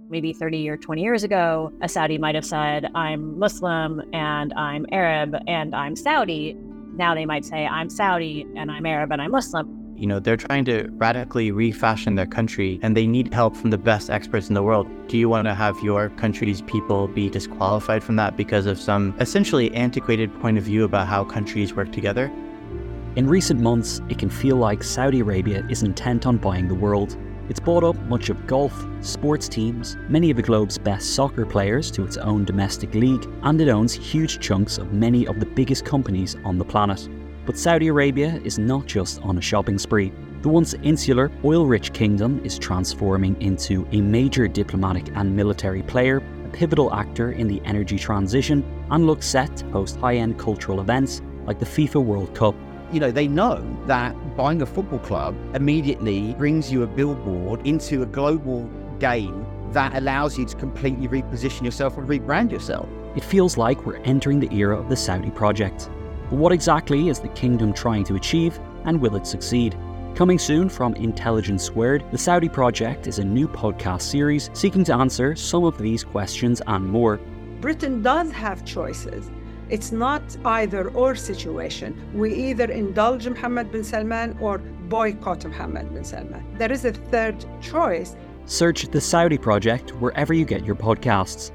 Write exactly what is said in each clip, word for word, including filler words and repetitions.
Maybe thirty or twenty years ago, a Saudi might have said, I'm Muslim and I'm Arab and I'm Saudi. Now they might say, I'm Saudi and I'm Arab and I'm Muslim. You know, they're trying to radically refashion their country and they need help from the best experts in the world. Do you want to have your country's people be disqualified from that because of some essentially antiquated point of view about how countries work together? In recent months, it can feel like Saudi Arabia is intent on buying the world. It's bought up much of golf, sports teams, many of the globe's best soccer players to its own domestic league, and it owns huge chunks of many of the biggest companies on the planet. But Saudi Arabia is not just on a shopping spree. The once insular, oil-rich kingdom is transforming into a major diplomatic and military player, a pivotal actor in the energy transition, and looks set to host high-end cultural events like the FIFA World Cup. You know, they know that buying a football club immediately brings you a billboard into a global game that allows you to completely reposition yourself and rebrand yourself. It feels like we're entering the era of the Saudi project. But what exactly is the kingdom trying to achieve, and will it succeed? Coming soon from Intelligence Squared, the Saudi Project is a new podcast series seeking to answer some of these questions and more. Britain does have choices. It's not either or situation. We either indulge Mohammed bin Salman or boycott Mohammed bin Salman. There is a third choice. Search The Saudi Project wherever you get your podcasts.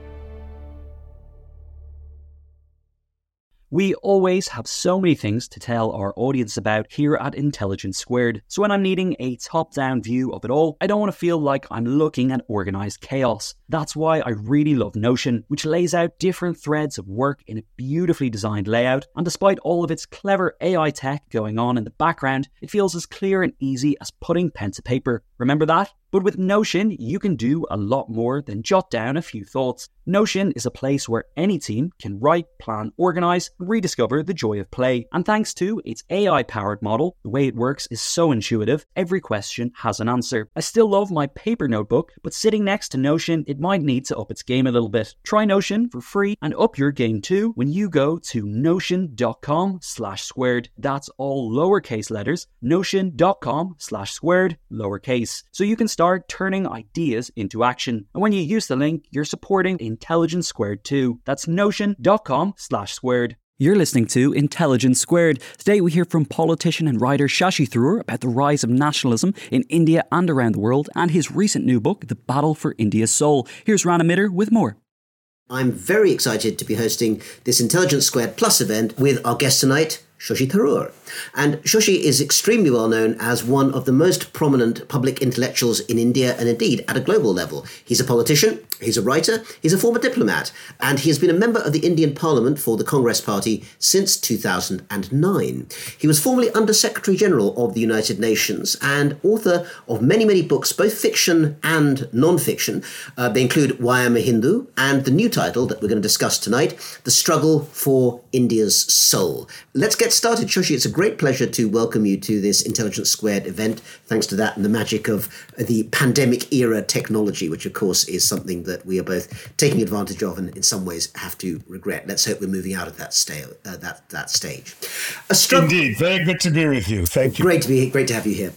We always have so many things to tell our audience about here at Intelligence Squared. So when I'm needing a top-down view of it all, I don't want to feel like I'm looking at organised chaos. That's why I really love Notion, which lays out different threads of work in a beautifully designed layout. And despite all of its clever A I tech going on in the background, it feels as clear and easy as putting pen to paper. Remember that? But with Notion, you can do a lot more than jot down a few thoughts. Notion is a place where any team can write, plan, organise, and rediscover the joy of play. And thanks to its A I-powered model, the way it works is so intuitive, every question has an answer. I still love my paper notebook, but sitting next to Notion, it might need to up its game a little bit. Try Notion for free and up your game too when you go to notion.com slash squared. That's all lowercase letters, notion.com slash squared, lowercase. So you can start Start turning ideas into action. And when you use the link, you're supporting Intelligence Squared too. That's notion.com slash squared. You're listening to Intelligence Squared. Today we hear from politician and writer Shashi Tharoor about the rise of nationalism in India and around the world, and his recent new book, The Battle for India's Soul. Here's Rana Mitter with more. I'm very excited to be hosting this Intelligence Squared Plus event with our guest tonight, Shashi Tharoor. And Shashi is extremely well known as one of the most prominent public intellectuals in India and indeed at a global level. He's a politician, he's a writer, he's a former diplomat, and he has been a member of the Indian Parliament for the Congress Party since two thousand nine. He was formerly Under Secretary General of the United Nations and author of many, many books, both fiction and non-fiction. Uh, they include Why I'm a Hindu and the new title that we're going to discuss tonight, The Struggle for India's Soul. Let's get started. Shashi, it's a great pleasure to welcome you to this Intelligence Squared event, thanks to that and the magic of the pandemic era technology, which of course is something that we are both taking advantage of and in some ways have to regret. Let's hope we're moving out of that, stale, uh, that, that stage. A struggle- Indeed, very good to be with you. Thank you. Great to be, great to have you here.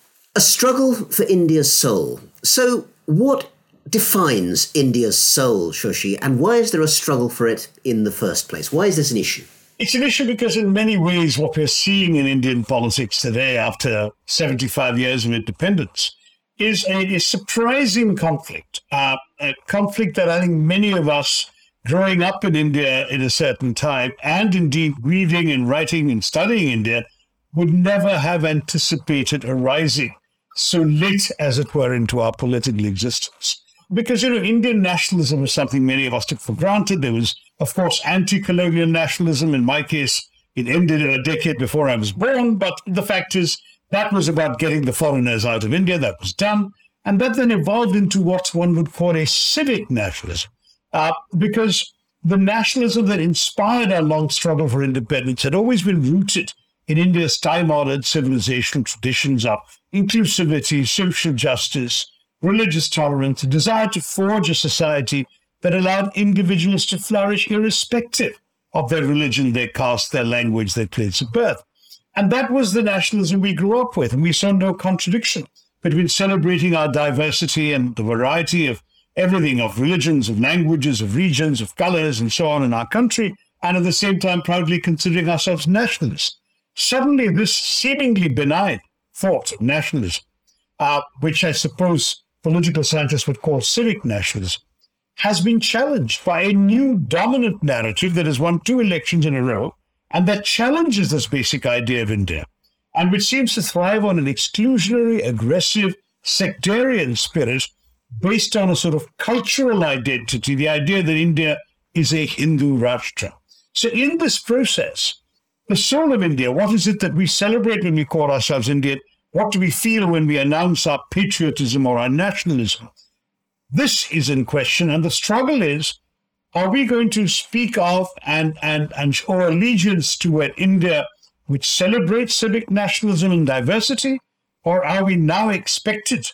A struggle for India's soul. So what defines India's soul, Shashi, and why is there a struggle for it in the first place? Why is this an issue? It's an issue because in many ways what we're seeing in Indian politics today after seventy-five years of independence is a, a surprising conflict, uh, a conflict that I think many of us growing up in India in a certain time and indeed reading and writing and studying India would never have anticipated arising so late, as it were, into our political existence. Because, you know, Indian nationalism was something many of us took for granted. There was, of course, anti-colonial nationalism. In my case, it ended a decade before I was born. But the fact is, that was about getting the foreigners out of India. That was done. And that then evolved into what one would call a civic nationalism. Uh, because the nationalism that inspired our long struggle for independence had always been rooted in India's time-honored civilizational traditions of inclusivity, social justice, religious tolerance, a desire to forge a society that allowed individuals to flourish irrespective of their religion, their caste, their language, their place of birth. And that was the nationalism we grew up with, and we saw no contradiction between celebrating our diversity and the variety of everything of religions, of languages, of regions, of colors, and so on in our country, and at the same time proudly considering ourselves nationalists. Suddenly, this seemingly benign thought of nationalism, uh, which I suppose political scientists would call civic nationalism, has been challenged by a new dominant narrative that has won two elections in a row, and that challenges this basic idea of India, and which seems to thrive on an exclusionary, aggressive, sectarian spirit based on a sort of cultural identity, the idea that India is a Hindu Rashtra. So in this process, the soul of India, what is it that we celebrate when we call ourselves Indian? What do we feel when we announce our patriotism or our nationalism? This is in question, and the struggle is, are we going to speak of and, and, and show allegiance to an India which celebrates civic nationalism and diversity, or are we now expected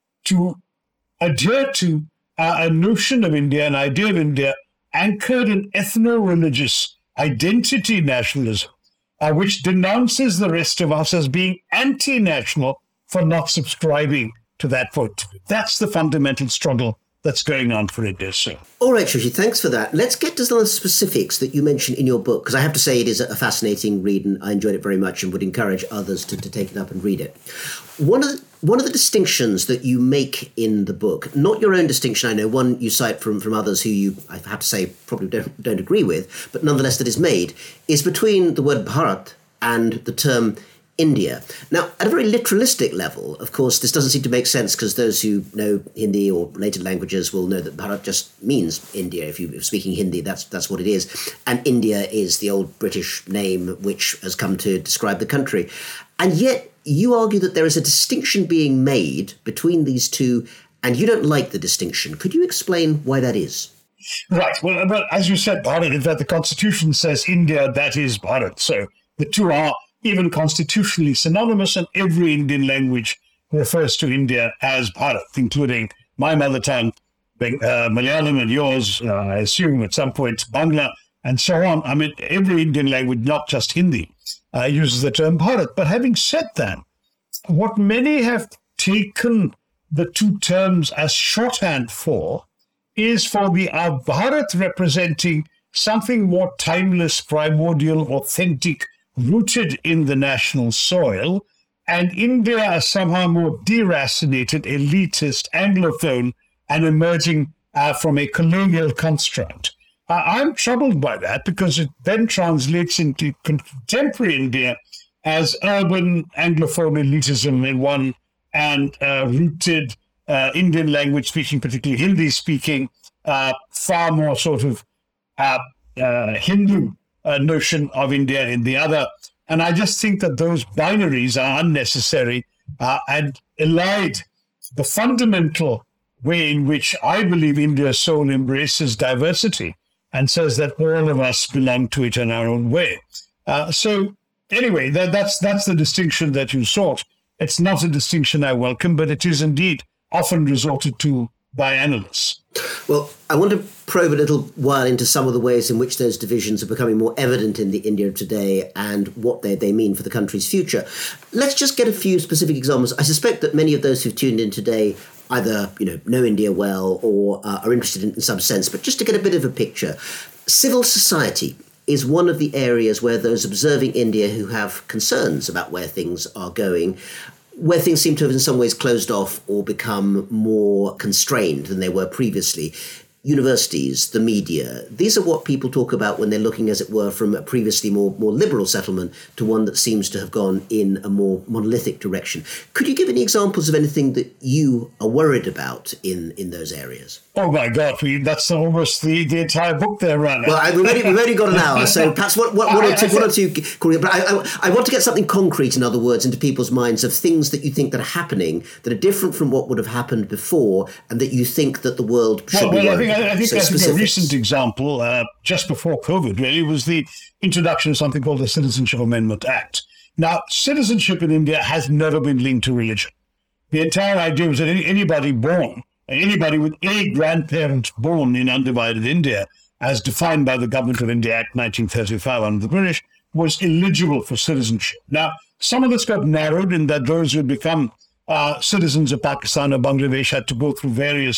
to adhere to uh, a notion of India, an idea of India anchored in ethno-religious identity nationalism, uh, which denounces the rest of us as being anti-national for not subscribing to that vote? That's the fundamental struggle that's going on for India, sir. All right, Shashi, thanks for that. Let's get to some of the specifics that you mentioned in your book, because I have to say it is a fascinating read, and I enjoyed it very much and would encourage others to, to take it up and read it. One of the, one of the distinctions that you make in the book, not your own distinction, I know, one you cite from, from others who you, I have to say, probably don't, don't agree with, but nonetheless that is made, is between the word Bharat and the term India. Now, at a very literalistic level, of course, this doesn't seem to make sense, because those who know Hindi or related languages will know that Bharat just means India. If you're speaking Hindi, that's that's what it is. And India is the old British name which has come to describe the country. And yet you argue that there is a distinction being made between these two, and you don't like the distinction. Could you explain why that is? Right. Well, well as you said, Bharat, in fact, the Constitution says India, that is Bharat. So the two are even constitutionally synonymous, and every Indian language refers to India as Bharat, including my mother tongue, uh, Malayalam, and yours, uh, I assume at some point, Bangla, and so on. I mean, every Indian language, not just Hindi, uh, uses the term Bharat. But having said that, what many have taken the two terms as shorthand for is for the uh, Bharat representing something more timeless, primordial, authentic, rooted in the national soil, and India as somehow more deracinated, elitist, Anglophone, and emerging uh, from a colonial construct. Uh, I'm troubled by that, because it then translates into contemporary India as urban Anglophone elitism in one, and uh, rooted uh, Indian language speaking, particularly Hindi speaking, uh, far more sort of uh, uh, Hindu Uh, notion of India in the other. And I just think that those binaries are unnecessary uh, and elide the fundamental way in which I believe India's soul embraces diversity and says that all of us belong to it in our own way. Uh, so anyway, that, that's that's the distinction that you sought. It's not a distinction I welcome, but it is indeed often resorted to by analysts. Well, I want to probe a little while into some of the ways in which those divisions are becoming more evident in the India of today and what they, they mean for the country's future. Let's just get a few specific examples. I suspect that many of those who've tuned in today either, you know, know India well or uh, are interested in, in some sense, but just to get a bit of a picture. Civil society is one of the areas where those observing India who have concerns about where things are going, where things seem to have in some ways closed off or become more constrained than they were previously. Universities, the media, these are what people talk about when they're looking, as it were, from a previously more, more liberal settlement to one that seems to have gone in a more monolithic direction. Could you give any examples of anything that you are worried about in, in those areas? Oh my God, we, that's almost the, the entire book there, right? Well, I, we've, only, we've only got an hour, so perhaps what, what, what, I, or, two, I, what or two, but I, I, I want to get something concrete, in other words, into people's minds of things that you think that are happening that are different from what would have happened before, and that you think that the world should well, be well, worried I think, I think, so I think a recent example, uh, just before COVID, really, was the introduction of something called the Citizenship Amendment Act. Now, citizenship in India has never been linked to religion. The entire idea was that any, anybody born Anybody with a grandparent born in undivided India, as defined by the Government of India Act nineteen thirty-five under the British, was eligible for citizenship. Now, some of this got narrowed in that those who had become uh, citizens of Pakistan or Bangladesh had to go through various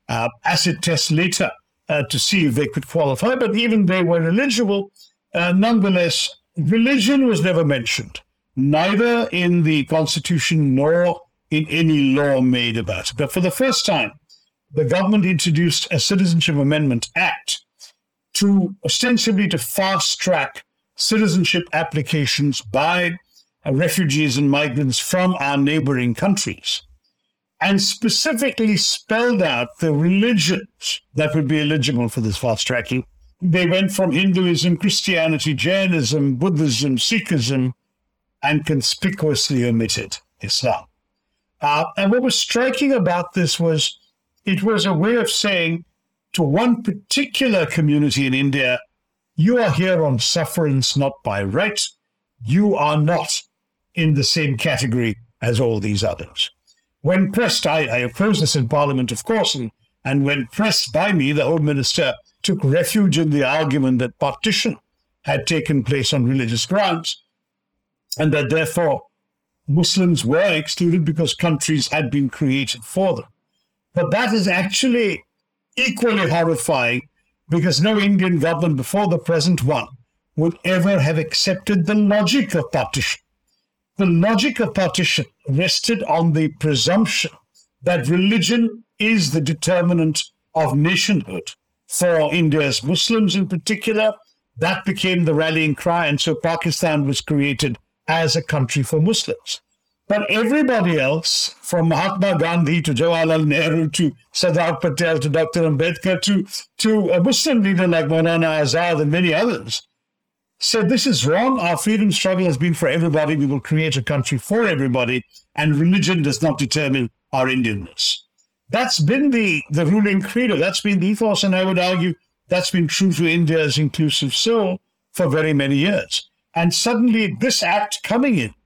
uh, acid tests later uh, to see if they could qualify, but even they were eligible. Uh, nonetheless, religion was never mentioned, neither in the Constitution nor in any law made about it. But for the first time, the government introduced a Citizenship Amendment Act to ostensibly to fast-track citizenship applications by uh, refugees and migrants from our neighboring countries, and specifically spelled out the religions that would be eligible for this fast-tracking. They went from Hinduism, Christianity, Jainism, Buddhism, Sikhism, and conspicuously omitted Islam. Uh, and what was striking about this was it was a way of saying to one particular community in India, you are here on sufferance, not by right. You are not in the same category as all these others. When pressed, I, I opposed this in Parliament, of course, and, and when pressed by me, the Home Minister took refuge in the argument that partition had taken place on religious grounds, and that therefore Muslims were excluded because countries had been created for them. But that is actually equally horrifying, because no Indian government before the present one would ever have accepted the logic of partition. The logic of partition rested on the presumption that religion is the determinant of nationhood. For India's Muslims in particular, that became the rallying cry, and so Pakistan was created as a country for Muslims. But everybody else, from Mahatma Gandhi to Jawaharlal Nehru to Sardar Patel to Doctor Ambedkar to, to a Muslim leader like Maulana Azad and many others, said this is wrong. Our freedom struggle has been for everybody. We will create a country for everybody, and religion does not determine our Indianness. That's been the, the ruling credo. That's been the ethos, and I would argue that's been true to India's inclusive soul for very many years. And suddenly this act coming in,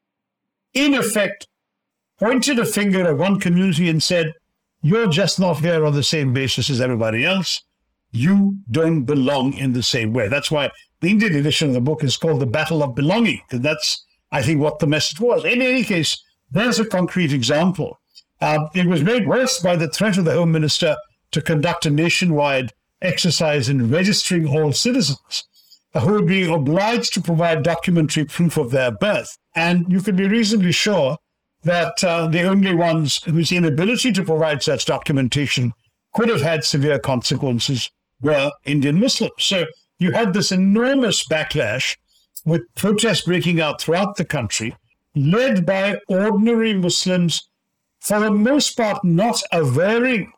in effect, pointed a finger at one community and said, you're just not here on the same basis as everybody else. You don't belong in the same way. That's why the Indian edition of the book is called The Battle of Belonging, and that's, I think, what the message was. In any case, there's a concrete example. Uh, it was made worse by the threat of the Home Minister to conduct a nationwide exercise in registering all citizens who would be obliged to provide documentary proof of their birth. And you can be reasonably sure that uh, the only ones whose inability to provide such documentation could have had severe consequences were Indian Muslims. So you had this enormous backlash with protests breaking out throughout the country, led by ordinary Muslims, for the most part not averring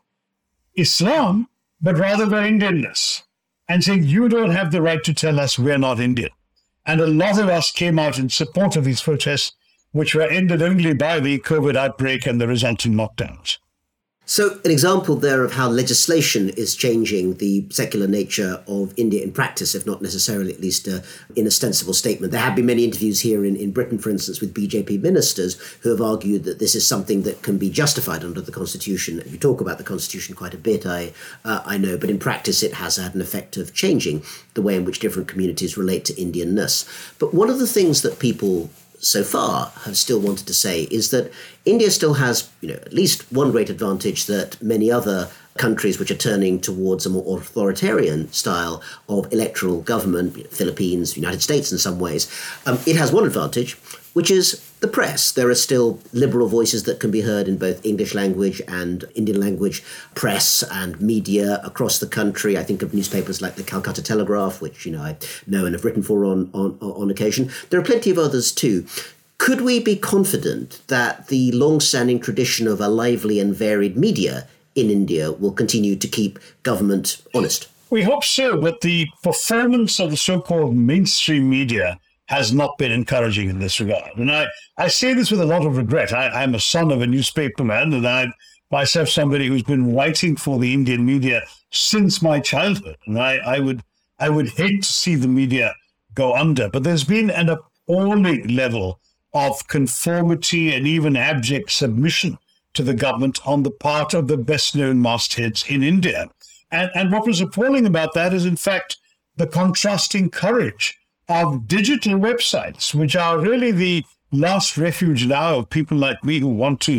Islam, but rather their Indianness, and saying, you don't have the right to tell us we're not Indian. And a lot of us came out in support of these protests, which were ended only by the COVID outbreak and the resulting lockdowns. So an example there of how legislation is changing the secular nature of India in practice, if not necessarily at least uh, in a sensible statement. There have been many interviews here in, in Britain, for instance, with B J P ministers who have argued that this is something that can be justified under the Constitution. You talk about the Constitution quite a bit, I, uh, I know, but in practice it has had an effect of changing the way in which different communities relate to Indianness. But one of the things that people so far have still wanted to say is that India still has, you know, at least one great advantage that many other countries which are turning towards a more authoritarian style of electoral government, you know, Philippines, United States in some ways, um, it has one advantage, which is the press. There are still liberal voices that can be heard in both English language and Indian language press and media across the country. I think of newspapers like the Calcutta Telegraph, which, you know, I know and have written for on, on, on occasion. There are plenty of others too. Could we be confident that the long-standing tradition of a lively and varied media in India will continue to keep government honest? We hope so, but the performance of the so-called mainstream media has not been encouraging in this regard. And I, I say this with a lot of regret. I, I'm a son of a newspaperman, and I'm myself somebody who's been writing for the Indian media since my childhood. And I, I would I would hate to see the media go under. But there's been an appalling level of conformity and even abject submission to the government on the part of the best-known mastheads in India. And, and what was appalling about that is, in fact, the contrasting courage of digital websites, which are really the last refuge now of people like me who want to,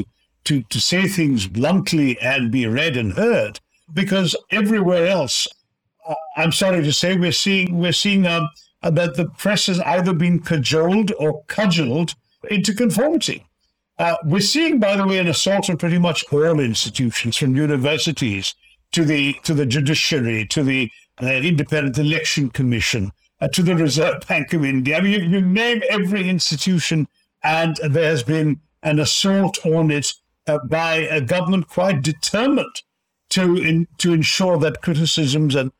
to, to say things bluntly and be read and heard, because everywhere else, uh, I'm sorry to say, we're seeing we're seeing um, uh, that the press has either been cajoled or cudgeled into conformity. Uh, we're seeing, by the way, an assault on pretty much all institutions, from universities to the to the judiciary, to the uh, Independent Election Commission, uh, to the Reserve Bank of India. I mean, you, you name every institution, and there has been an assault on it uh, by a government quite determined to in, to ensure that criticisms and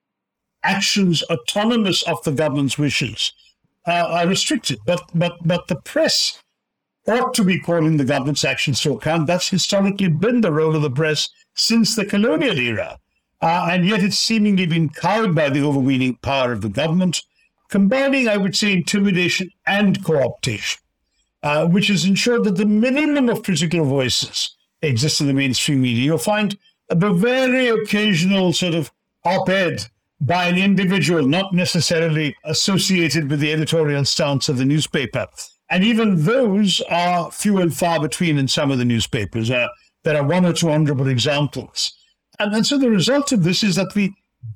actions autonomous of the government's wishes uh, are restricted. But but but the press ought to be calling the government's actions to account. That's historically been the role of the press since the colonial era. Uh, and yet it's seemingly been cowed by the overweening power of the government, combining, I would say, intimidation and co-optation, uh, which has ensured that the minimum of critical voices exists in the mainstream media. You'll find the very occasional sort of op-ed by an individual not necessarily associated with the editorial stance of the newspaper. And even those are few and far between in some of the newspapers. Uh, there are one or two honorable examples. And, and so the result of this is that the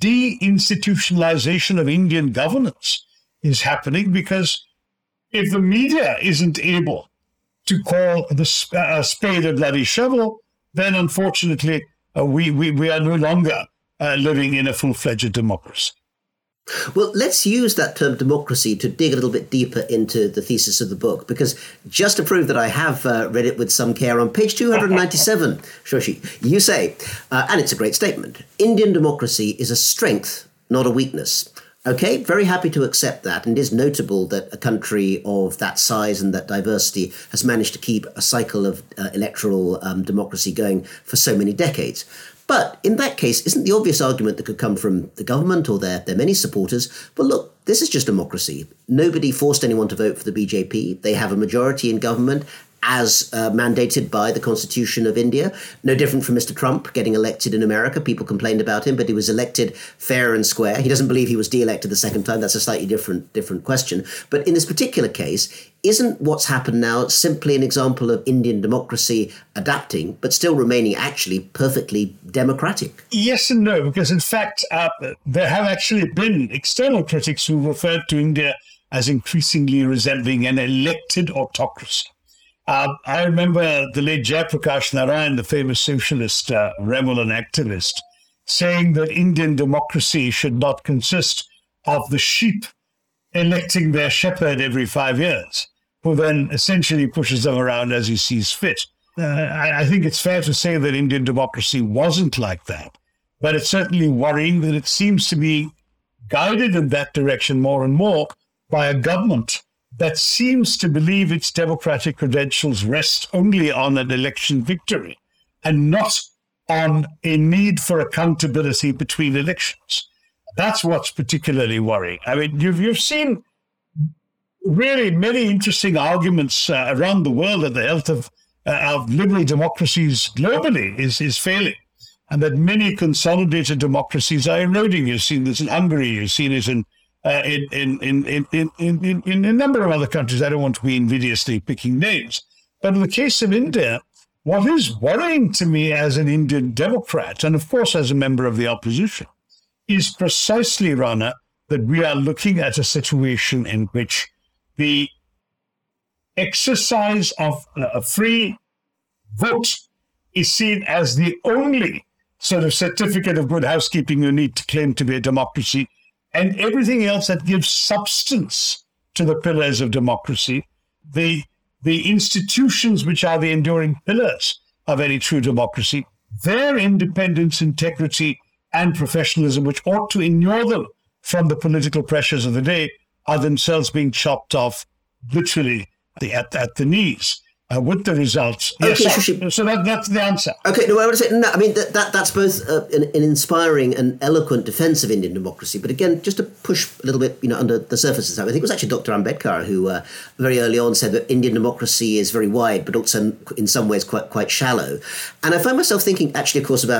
deinstitutionalization of Indian governance is happening, because if the media isn't able to call the sp- uh, spade a bloody shovel, then unfortunately uh, we, we, we are no longer uh, living in a full-fledged democracy. Well, let's use that term democracy to dig a little bit deeper into the thesis of the book, because just to prove that I have uh, read it with some care, on page two hundred ninety-seven, Shashi, you say, uh, and it's a great statement, Indian democracy is a strength, not a weakness. Okay, very happy to accept that. And it is notable that a country of that size and that diversity has managed to keep a cycle of uh, electoral um, democracy going for so many decades. But in that case, isn't the obvious argument that could come from the government or their, their many supporters, well, look, this is just democracy. Nobody forced anyone to vote for the B J P. They have a majority in government as uh, mandated by the Constitution of India. No different from Mister Trump getting elected in America. People complained about him, but he was elected fair and square. He doesn't believe he was de-elected the second time. That's a slightly different different question. But in this particular case, isn't what's happened now simply an example of Indian democracy adapting, but still remaining actually perfectly democratic? Yes and no, because in fact, uh, there have actually been external critics who referred to India as increasingly resembling an elected autocracy. Uh, I remember the late Jayaprakash Narayan, the famous socialist uh, rebel and activist, saying that Indian democracy should not consist of the sheep electing their shepherd every five years, who then essentially pushes them around as he sees fit. Uh, I, I think it's fair to say that Indian democracy wasn't like that, but it's certainly worrying that it seems to be guided in that direction more and more by a government that seems to believe its democratic credentials rest only on an election victory and not on a need for accountability between elections. That's what's particularly worrying. I mean, you've, you've seen really many interesting arguments uh, around the world that the health of, uh, of liberal democracies globally is, is failing, and that many consolidated democracies are eroding. You've seen this in Hungary, you've seen it in Uh, in, in, in, in, in, in, in a number of other countries. I don't want to be invidiously picking names. But in the case of India, what is worrying to me as an Indian Democrat, and of course as a member of the opposition, is precisely, Rana, that we are looking at a situation in which the exercise of a free vote is seen as the only sort of certificate of good housekeeping you need to claim to be a democracy, and everything else that gives substance to the pillars of democracy, the, the institutions which are the enduring pillars of any true democracy, their independence, integrity, and professionalism, which ought to inure them from the political pressures of the day, are themselves being chopped off literally at, at the knees. Uh, with the results. Okay, yes, so, so that, that's the answer. Okay, no, I would say, no, I mean, that, that that's both uh, an, an inspiring and eloquent defense of Indian democracy. But again, just to push a little bit, you know, under the surface of that, I think it was actually Doctor Ambedkar who uh, very early on said that Indian democracy is very wide, but also in some ways quite quite shallow. And I find myself thinking, actually, of course, about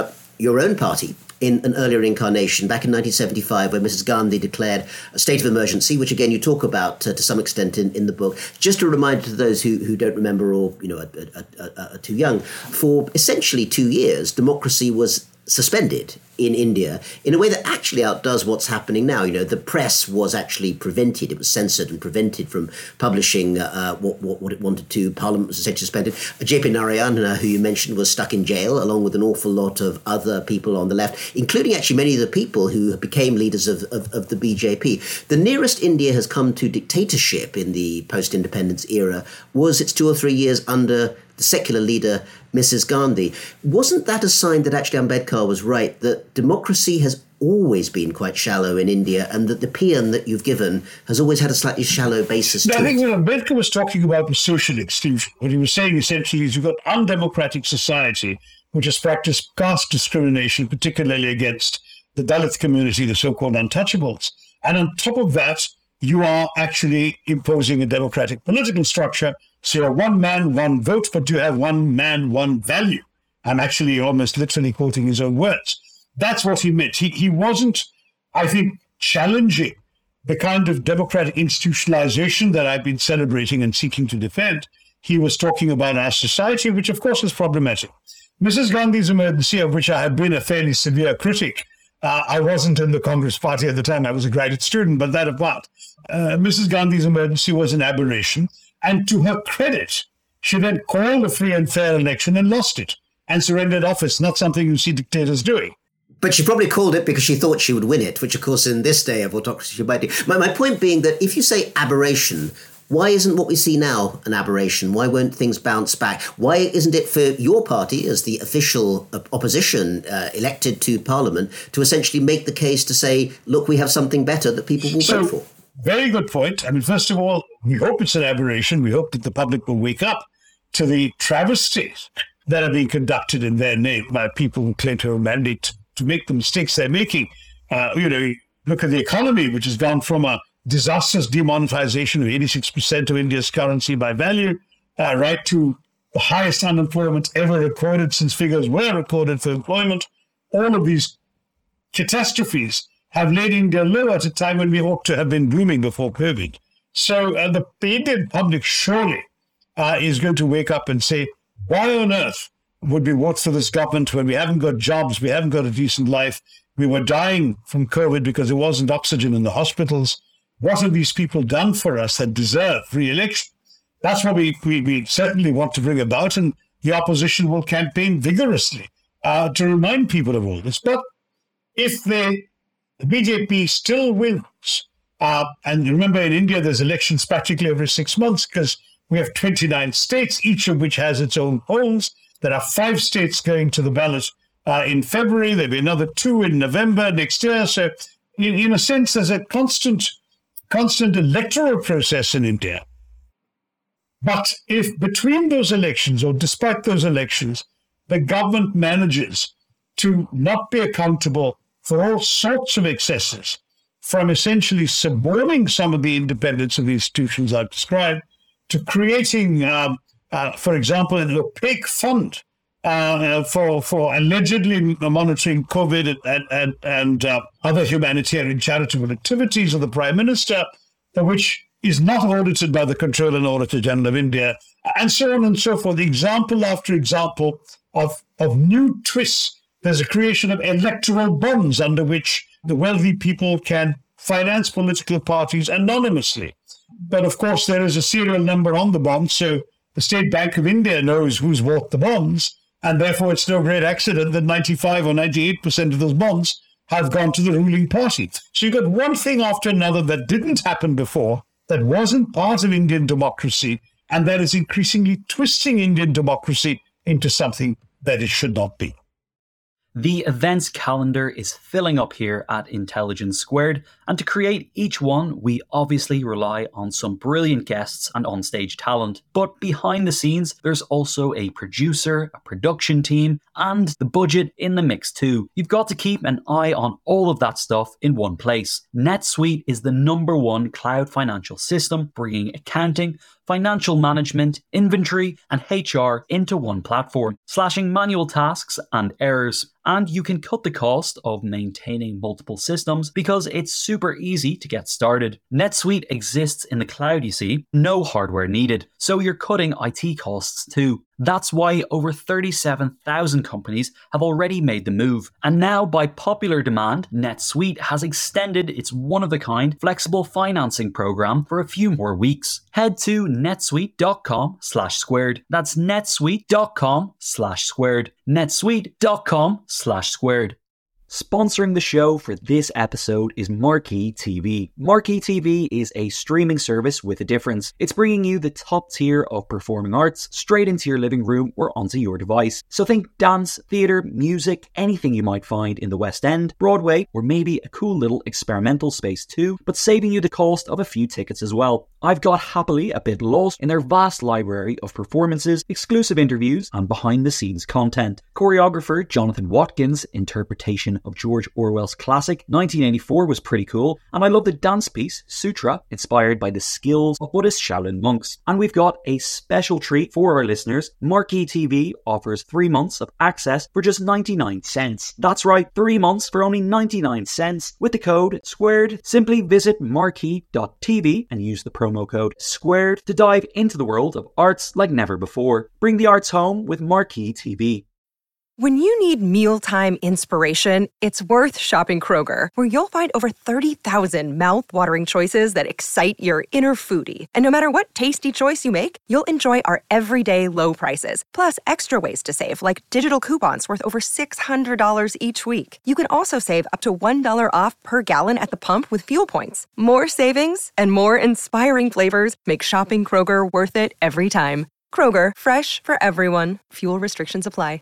your own party in an earlier incarnation back in nineteen seventy-five, when Missus Gandhi declared a state of emergency, which again you talk about uh, to some extent in, in the book. Just a reminder to those who, who don't remember or you know are, are, are, are too young, for essentially two years, democracy was suspended in India in a way that actually outdoes what's happening now. You know, the press was actually prevented, it was censored and prevented from publishing uh, what, what what it wanted to. Parliament was essentially suspended. J P Narayana, who you mentioned, was stuck in jail, along with an awful lot of other people on the left, including actually many of the people who became leaders of, of, of the B J P. The nearest India has come to dictatorship in the post-independence era was its two or three years under the secular leader, Missus Gandhi. Wasn't that a sign that actually Ambedkar was right, that democracy has always been quite shallow in India, and that the paean that you've given has always had a slightly shallow basis no, to I think it? when Ambedkar was talking about the social extinction, what he was saying essentially is you've got undemocratic society, which has practiced caste discrimination, particularly against the Dalit community, the so-called untouchables. And on top of that, you are actually imposing a democratic political structure. So you're one man, one vote, but you have one man, one value. I'm actually almost literally quoting his own words. That's what he meant. He, he wasn't, I think, challenging the kind of democratic institutionalization that I've been celebrating and seeking to defend. He was talking about our society, which of course is problematic. Missus Gandhi's emergency, of which I have been a fairly severe critic, Uh, I wasn't in the Congress Party at the time. I was a graduate student, but that apart. Uh, Missus Gandhi's emergency was an aberration. And to her credit, she then called a free and fair election and lost it and surrendered office, not something you see dictators doing. But she probably called it because she thought she would win it, which, of course, in this day of autocracy, she might do. My, my point being that if you say aberration, why isn't what we see now an aberration? Why won't things bounce back? Why isn't it for your party, as the official opposition uh, elected to Parliament, to essentially make the case to say, look, we have something better that people will so, vote for? Very good point. I mean, first of all, we hope it's an aberration. We hope that the public will wake up to the travesties that are being conducted in their name by people who claim to have a mandate to make the mistakes they're making. Uh, you know, look at the economy, which has gone from a disastrous demonetization of eighty-six percent of India's currency by value, uh, right to the highest unemployment ever recorded since figures were recorded for employment. All of these catastrophes have laid India low at a time when we ought to have been booming before COVID. So uh, the, the Indian public surely uh, is going to wake up and say, why on earth would we vote for this government when we haven't got jobs, we haven't got a decent life, we were dying from COVID because there wasn't oxygen in the hospitals? What have these people done for us that deserve re-election? That's what we, we, we certainly want to bring about, and the opposition will campaign vigorously uh, to remind people of all this. But if they, the B J P still wins, uh, and remember in India there's elections practically every six months because we have twenty-nine states, each of which has its own polls. There are five states going to the ballot uh, in February. There'll be another two in November next year. So in, in a sense, there's a constant constant electoral process in India. But if between those elections, or despite those elections, the government manages to not be accountable for all sorts of excesses, from essentially suborning some of the independence of the institutions I've described, to creating, um, uh, for example, an opaque fund uh, for for allegedly monitoring COVID and and, and uh, other humanitarian charitable activities of the Prime Minister, which is not audited by the Comptroller and Auditor General of India, and so on and so forth. Example after example of, of new twists. There's a creation of electoral bonds under which the wealthy people can finance political parties anonymously. But of course, there is a serial number on the bonds, so the State Bank of India knows who's bought the bonds, and therefore it's no great accident that ninety-five or ninety-eight percent of those bonds have gone to the ruling party. So you've got one thing after another that didn't happen before, that wasn't part of Indian democracy, and that is increasingly twisting Indian democracy into something that it should not be. The events calendar is filling up here at Intelligence Squared, and to create each one, we obviously rely on some brilliant guests and onstage talent. But behind the scenes, there's also a producer, a production team, and the budget in the mix too. You've got to keep an eye on all of that stuff in one place. NetSuite is the number one cloud financial system, bringing accounting, financial management, inventory, and H R into one platform, slashing manual tasks and errors. and you can cut the cost of maintaining multiple systems because it's super easy to get started. NetSuite exists in the cloud, you see, no hardware needed, so you're cutting I T costs too. That's why over thirty-seven thousand companies have already made the move. And now, by popular demand, NetSuite has extended its one-of-a-kind flexible financing program for a few more weeks. Head to netsuite.com slash squared. That's netsuite.com slash squared. netsuite.com slash squared. Sponsoring the show for this episode is Marquee T V. Marquee T V is a streaming service with a difference. It's bringing you the top tier of performing arts straight into your living room or onto your device. So think dance, theatre, music, anything you might find in the West End, Broadway, or maybe a cool little experimental space too, but saving you the cost of a few tickets as well. I've got happily a bit lost in their vast library of performances, exclusive interviews, and behind-the-scenes content. Choreographer Jonathan Watkins' interpretation of George Orwell's classic nineteen eighty-four was pretty cool, and I love the dance piece Sutra, inspired by the skills of Buddhist Shaolin monks. And we've got a special treat for our listeners. Marquee T V offers three months of access for just ninety-nine cents. That's right, three months for only ninety-nine cents with the code SQUARED. Simply visit marquee dot t v and use the promo code SQUARED to dive into the world of arts like never before. Bring the arts home with Marquee T V. When you need mealtime inspiration, it's worth shopping Kroger, where you'll find over thirty thousand mouth-watering choices that excite your inner foodie. And no matter what tasty choice you make, you'll enjoy our everyday low prices, plus extra ways to save, like digital coupons worth over six hundred dollars each week. You can also save up to one dollar off per gallon at the pump with fuel points. More savings and more inspiring flavors make shopping Kroger worth it every time. Kroger, fresh for everyone. Fuel restrictions apply.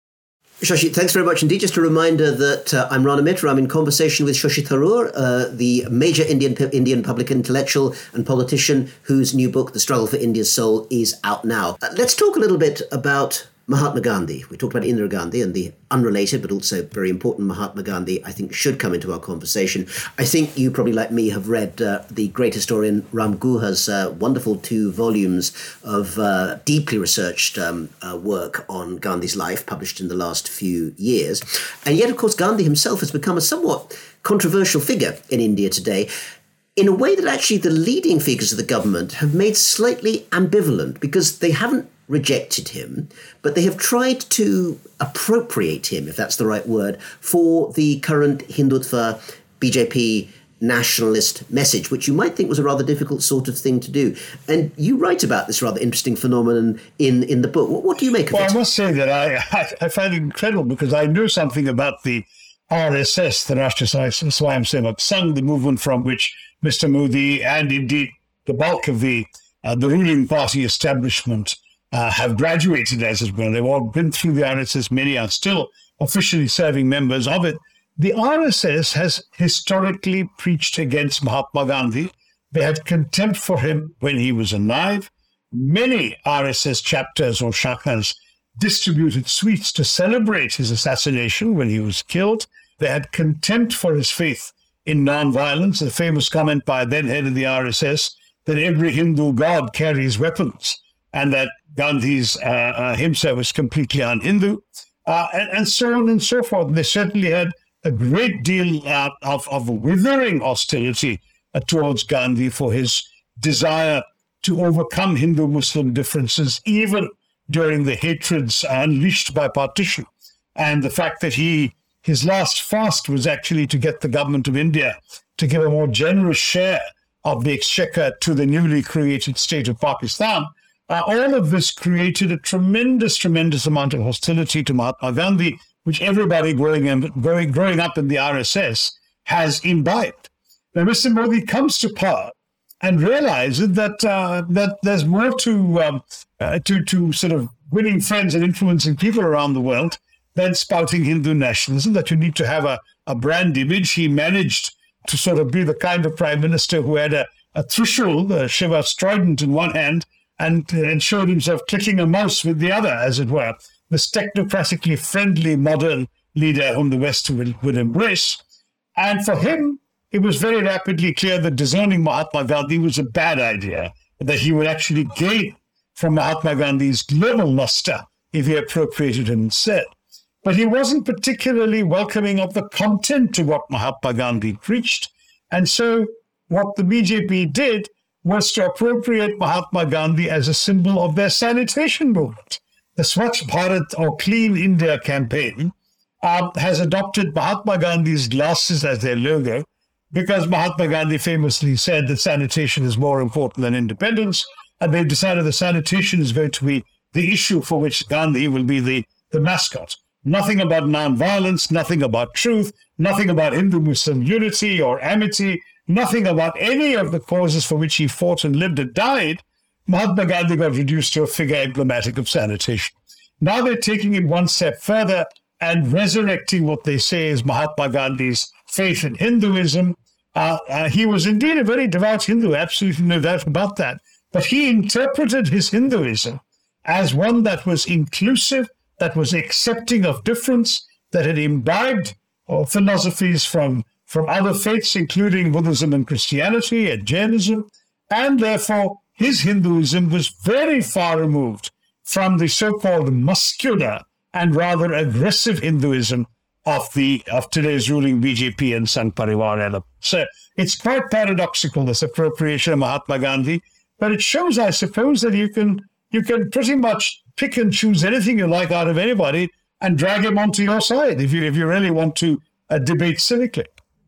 Shashi, thanks very much indeed. Just a reminder that uh, I'm Rana Mitra. I'm in conversation with Shashi Tharoor, uh, the major Indian Indian public intellectual and politician whose new book, The Struggle for India's Soul, is out now. Uh, let's talk a little bit about Mahatma Gandhi. We talked about Indira Gandhi, and the unrelated but also very important Mahatma Gandhi, I think, should come into our conversation. I think you probably, like me, have read uh, the great historian Ram Guha's uh, wonderful two volumes of uh, deeply researched um, uh, work on Gandhi's life, published in the last few years. And yet, of course, Gandhi himself has become a somewhat controversial figure in India today, in a way that actually the leading figures of the government have made slightly ambivalent, because they haven't rejected him, but they have tried to appropriate him, if that's the right word, for the current Hindutva B J P nationalist message, which you might think was a rather difficult sort of thing to do. And you write about this rather interesting phenomenon in, in the book. What, what do you make of well, it? Well, I must say that I, I, I find it incredible, because I knew something about the R S S, the Rashtriya Swayamsevak Sangh, the movement from which Mister Modi and indeed the bulk of the, uh, the ruling party establishment Uh, have graduated, as it were. They've all been through the R S S. Many are still officially serving members of it. The R S S has historically preached against Mahatma Gandhi. They had contempt for him when he was alive. Many R S S chapters or shakhas distributed sweets to celebrate his assassination when he was killed. They had contempt for his faith in nonviolence. The famous comment by then head of the R S S that every Hindu god carries weapons, and that Gandhi's uh, uh, himself was completely un-Hindu, uh, and, and so on and so forth. They certainly had a great deal uh, of, of withering hostility uh, towards Gandhi for his desire to overcome Hindu-Muslim differences, even during the hatreds unleashed by partition. And the fact that he his last fast was actually to get the government of India to give a more generous share of the exchequer to the newly created state of Pakistan. Uh, all of this created a tremendous, tremendous amount of hostility to Mahatma Gandhi, which everybody growing, in, growing, growing up in the R S S has imbibed. Now, Mister Modi comes to power and realizes that uh, that there's more to, um, uh, to to sort of winning friends and influencing people around the world than spouting Hindu nationalism, that you need to have a, a brand image. He managed to sort of be the kind of prime minister who had a, a Trishul, a Shiva trident in one hand, and, and showed himself clicking a mouse with the other, as it were. This technocratically friendly modern leader whom the West would, would embrace. And for him, it was very rapidly clear that disowning Mahatma Gandhi was a bad idea, that he would actually gain from Mahatma Gandhi's global luster if he appropriated him instead. but he wasn't particularly welcoming of the content to what Mahatma Gandhi preached. And so what the B J P did was to appropriate Mahatma Gandhi as a symbol of their sanitation movement. The Swachh Bharat or Clean India campaign um, has adopted Mahatma Gandhi's glasses as their logo because Mahatma Gandhi famously said that sanitation is more important than independence, and they've decided that sanitation is going to be the issue for which Gandhi will be the, the mascot. Nothing about nonviolence, nothing about truth, nothing about Hindu-Muslim unity or amity, nothing about any of the causes for which he fought and lived and died. Mahatma Gandhi got reduced to a figure emblematic of sanitation. Now they're taking it one step further and resurrecting what they say is Mahatma Gandhi's faith in Hinduism. Uh, uh, he was indeed a very devout Hindu, absolutely no doubt about that. But he interpreted his Hinduism as one that was inclusive, that was accepting of difference, that had imbibed uh, philosophies from, from other faiths, including Buddhism and Christianity and Jainism, and therefore his Hinduism was very far removed from the so-called muscular and rather aggressive Hinduism of the of today's ruling B J P and Sangh Parivar element. So it's quite paradoxical, this appropriation of Mahatma Gandhi, but it shows, I suppose, that you can you can pretty much pick and choose anything you like out of anybody and drag him onto your side if you if you really want to uh, debate civically.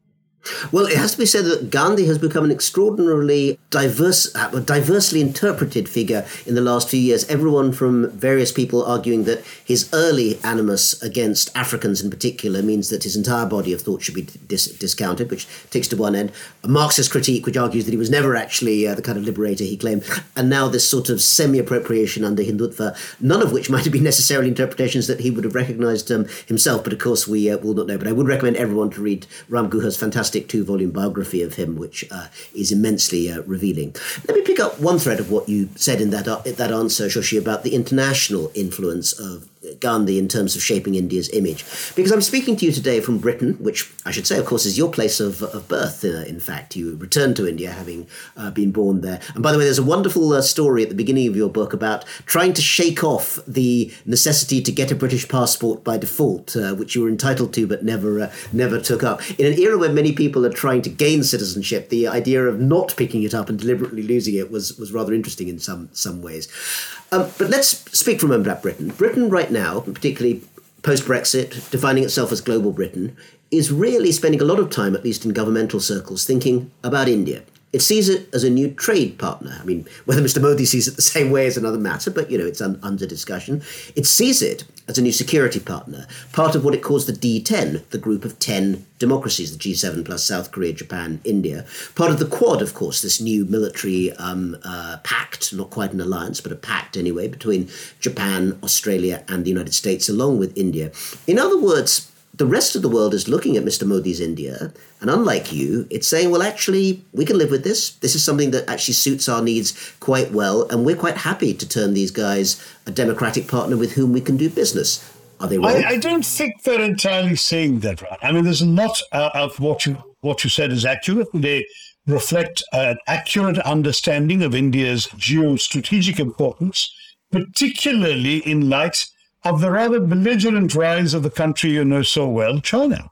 Well, it has to be said that Gandhi has become an extraordinarily diverse, uh, diversely interpreted figure in the last few years. Everyone from various people arguing that his early animus against Africans in particular means that his entire body of thought should be dis- discounted, which takes to one end. A Marxist critique, which argues that he was never actually uh, the kind of liberator he claimed. And now this sort of semi-appropriation under Hindutva, none of which might have been necessarily interpretations that he would have recognized um, himself. But of course, we uh, will not know. But I would recommend everyone to read Ram Guha's fantastic two-volume biography of him, which uh, is immensely uh, revealing. Let me pick up one thread of what you said in that uh, that answer, Shoshi, about the international influence of Gandhi in terms of shaping India's image. Because I'm speaking to you today from Britain, which I should say, of course, is your place of, of birth, uh, in fact. You returned to India having uh, been born there. And by the way, there's a wonderful uh, story at the beginning of your book about trying to shake off the necessity to get a British passport by default, uh, which you were entitled to but never uh, never took up. In an era where many people are trying to gain citizenship, the idea of not picking it up and deliberately losing it was, was rather interesting in some, some ways. Um, but let's speak for a moment about Britain. Britain right now, particularly post-Brexit, defining itself as global Britain, is really spending a lot of time, at least in governmental circles, thinking about India. It sees it as a new trade partner. I mean, whether Mister Modi sees it the same way is another matter, but, you know, it's un- under discussion. It sees it as a new security partner, part of what it calls the D ten, the group of ten democracies, the G seven plus South Korea, Japan, India. Part of the Quad, of course, this new military um, uh, pact, not quite an alliance, but a pact anyway, between Japan, Australia, and the United States, along with India. In other words, the rest of the world is looking at Mister Modi's India, and unlike you, it's saying, well, actually, we can live with this. This is something that actually suits our needs quite well, and we're quite happy to term these guys a democratic partner with whom we can do business. Are they wrong? I, I don't think they're entirely saying that, right? I mean, there's a lot uh, of what you what you said is accurate. They reflect an accurate understanding of India's geostrategic importance, particularly in light of the rather belligerent rise of the country you know so well, China.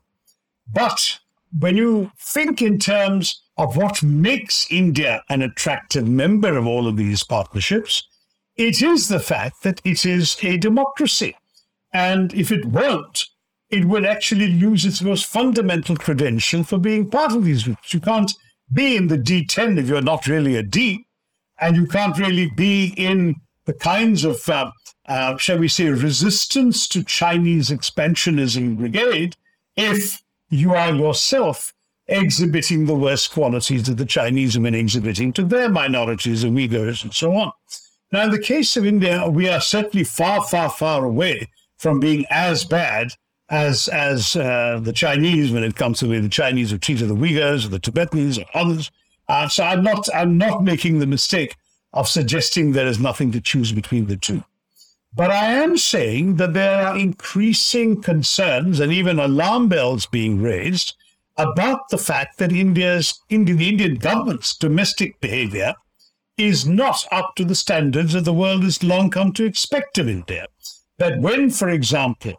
But when you think in terms of what makes India an attractive member of all of these partnerships, it is the fact that it is a democracy. And if it weren't, it would actually lose its most fundamental credential for being part of these groups. You can't be in the D ten if you're not really a D, and you can't really be in the kinds of uh, Uh, shall we say, resistance to Chinese expansionism brigade if you are yourself exhibiting the worst qualities that the Chinese have been exhibiting to their minorities, the Uyghurs, and so on. Now, in the case of India, we are certainly far, far, far away from being as bad as as uh, the Chinese when it comes to the way the Chinese have treated the Uyghurs or the Tibetans or others. Uh, so I'm not, I'm not making the mistake of suggesting there is nothing to choose between the two. But I am saying that there are increasing concerns and even alarm bells being raised about the fact that India's, India, the Indian government's domestic behavior is not up to the standards that the world has long come to expect of India. That when, for example,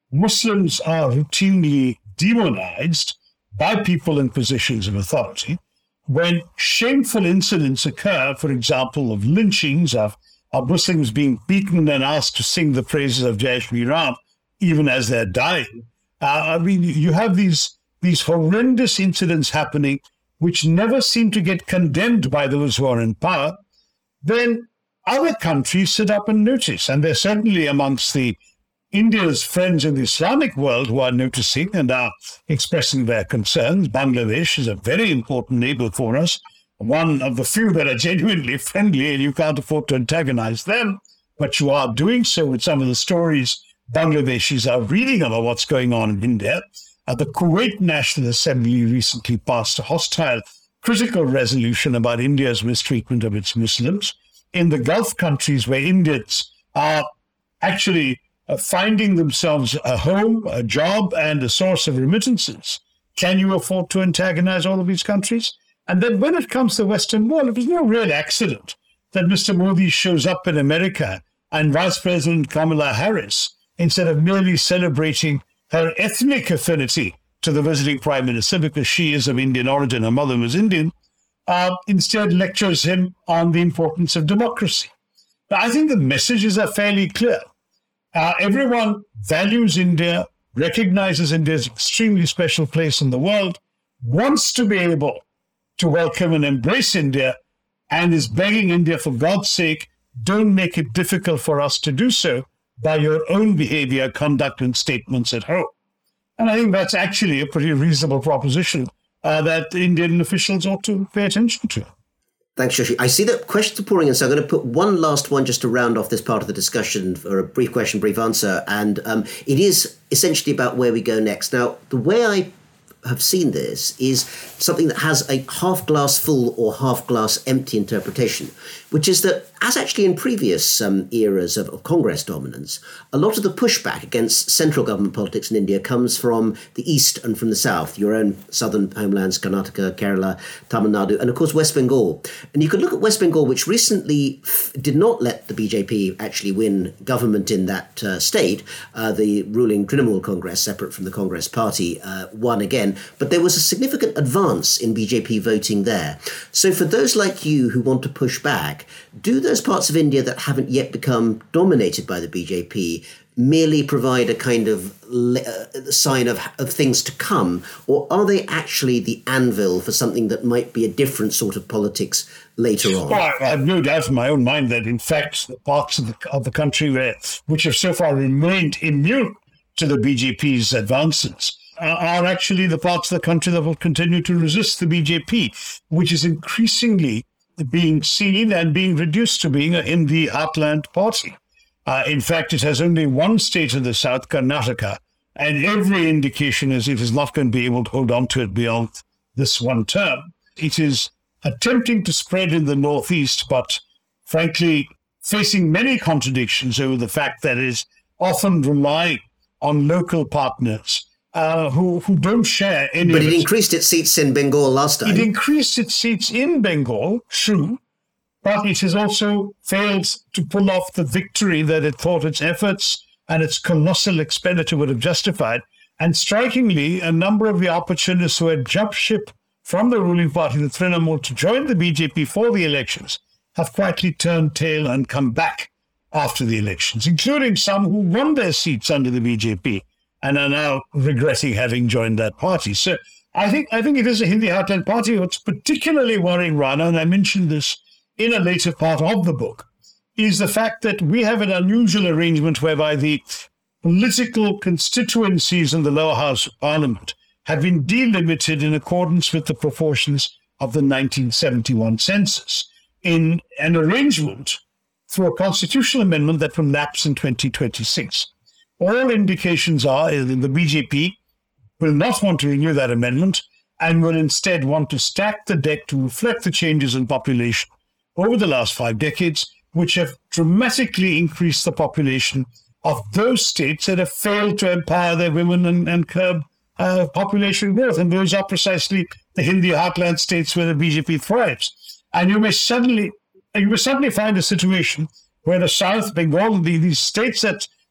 Muslims are routinely demonized by people in positions of authority. When shameful incidents occur, for example, of lynchings, of, of Muslims being beaten and asked to sing the praises of Jai Shri Ram, even as they're dying, uh, I mean, you have these, these horrendous incidents happening which never seem to get condemned by those who are in power, then other countries sit up and notice. And they're certainly amongst the India's friends in the Islamic world who are noticing and are expressing their concerns. Bangladesh is a very important neighbor for us, one of the few that are genuinely friendly, and you can't afford to antagonize them, but you are doing so with some of the stories Bangladeshis are reading about what's going on in India. Uh, the Kuwait National Assembly recently passed a hostile, critical resolution about India's mistreatment of its Muslims. In the Gulf countries where Indians are actually uh, finding themselves a home, a job, and a source of remittances, can you afford to antagonize all of these countries? And then when it comes to the Western world, it was no real accident that Mister Modi shows up in America and Vice President Kamala Harris, instead of merely celebrating her ethnic affinity to the visiting prime minister, because she is of Indian origin, her mother was Indian, uh, instead lectures him on the importance of democracy. Now, I think the messages are fairly clear. Uh, everyone values India, recognizes India's extremely special place in the world, wants to be able to welcome and embrace India, and is begging India, for God's sake, don't make it difficult for us to do so by your own behavior, conduct, and statements at home. And I think that's actually a pretty reasonable proposition uh, that Indian officials ought to pay attention to. Thanks, Shashi. I see that questions are pouring in, so I'm going to put one last one just to round off this part of the discussion, or a brief question, brief answer. And um, it is essentially about where we go next. Now, the way I have seen this is something that has a half glass full or half glass empty interpretation, which is that, as actually in previous um, eras of, of Congress dominance, a lot of the pushback against central government politics in India comes from the east and from the south, your own southern homelands, Karnataka, Kerala, Tamil Nadu, and of course West Bengal. And you could look at West Bengal, which recently f- did not let the B J P actually win government in that uh, state. Uh, the ruling Trinamool Congress, separate from the Congress party, uh, won again. But there was a significant advance in B J P voting there. So for those like you who want to push back, do those parts of India that haven't yet become dominated by the B J P merely provide a kind of uh, sign of, of things to come, or are they actually the anvil for something that might be a different sort of politics later on? Well, I have no doubt in my own mind that, in fact, the parts of the, of the country where, which have so far remained immune to the B J P's advances are actually the parts of the country that will continue to resist the B J P, which is increasingly being seen and being reduced to being a Hindi heartland party. Uh, in fact, it has only one state in the south, Karnataka, and every indication is it is not going to be able to hold on to it beyond this one term. It is attempting to spread in the northeast, but frankly, facing many contradictions over the fact that it is often relying on local partners Uh, who, who don't share any But of it its... increased its seats in Bengal last time. It increased its seats in Bengal, true, but it has also failed to pull off the victory that it thought its efforts and its colossal expenditure would have justified. And strikingly, a number of the opportunists who had jumped ship from the ruling party, the Trinamool, to join the B J P for the elections have quietly turned tail and come back after the elections, including some who won their seats under the B J P and are now regretting having joined that party. So I think I think it is a Hindi heartland party. What's particularly worrying, Rana, and I mentioned this in a later part of the book, is the fact that we have an unusual arrangement whereby the political constituencies in the lower house of parliament have been delimited in accordance with the proportions of the nineteen seventy-one census, in an arrangement through a constitutional amendment that will lapse in twenty twenty-six. All indications are that the B J P will not want to renew that amendment and will instead want to stack the deck to reflect the changes in population over the last five decades, which have dramatically increased the population of those states that have failed to empower their women and, and curb uh, population growth. And those are precisely the Hindi heartland states where the B J P thrives. And you may suddenly, you may suddenly find a situation where the South, Bengal, the, these states that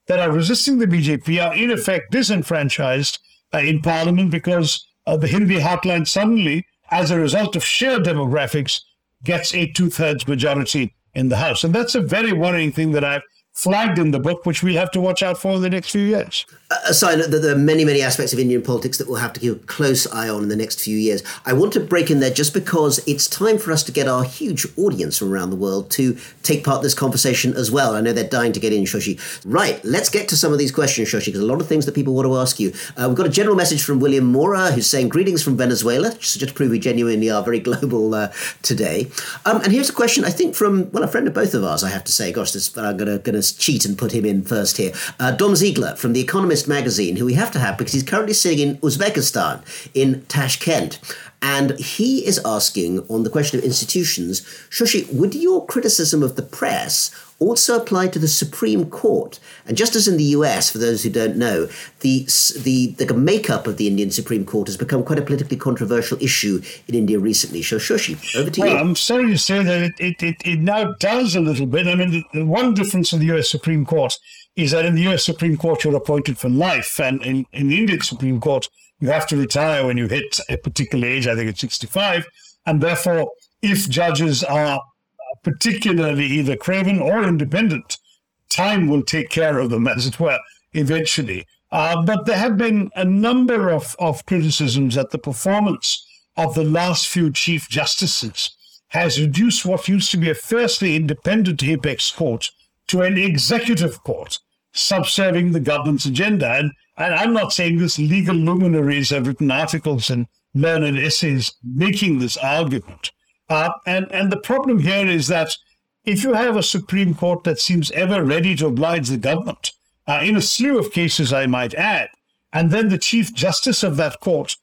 that are resisting the B J P are in effect disenfranchised uh, in parliament because uh, the Hindi heartland suddenly, as a result of sheer demographics, gets a two-thirds majority in the House. And that's a very worrying thing that I've flagged in the book, which we'll have to watch out for in the next few years. A sign that there are many, many aspects of Indian politics that we'll have to keep a close eye on in the next few years. I want to break in there just because it's time for us to get our huge audience from around the world to take part in this conversation as well. I know they're dying to get in, Shoshi. Right, let's get to some of these questions, Shoshi, because a lot of things that people want to ask you. Uh, we've got a general message from William Mora, who's saying, greetings from Venezuela, just, just to prove we genuinely are very global uh, today. Um, and here's a question, I think, from, well, a friend of both of ours, I have to say. Gosh, this, I'm going to cheat and put him in first here. Uh, Dom Ziegler from The Economist magazine, who we have to have because he's currently sitting in Uzbekistan, in Tashkent. And he is asking on the question of institutions, Shoshi, would your criticism of the press also apply to the Supreme Court? And just as in the U S, for those who don't know, the, the, the makeup of the Indian Supreme Court has become quite a politically controversial issue in India recently. So, Shoshi, over to well, you. I'm sorry to say that it, it, it, it now does a little bit. I mean, the, the one difference in the U S Supreme Court is that in the U S Supreme Court, you're appointed for life. And in, in the Indian Supreme Court, you have to retire when you hit a particular age, I think it's sixty-five. And therefore, if judges are particularly either craven or independent, time will take care of them, as it were, eventually. Uh, but there have been a number of, of criticisms that the performance of the last few Chief Justices has reduced what used to be a fiercely independent apex court to an executive court, subserving the government's agenda. And, and I'm not saying this, legal luminaries have written articles and learned essays making this argument. Uh, and, and the problem here is that if you have a Supreme Court that seems ever ready to oblige the government, uh, in a slew of cases, I might add, and then the Chief Justice of that court,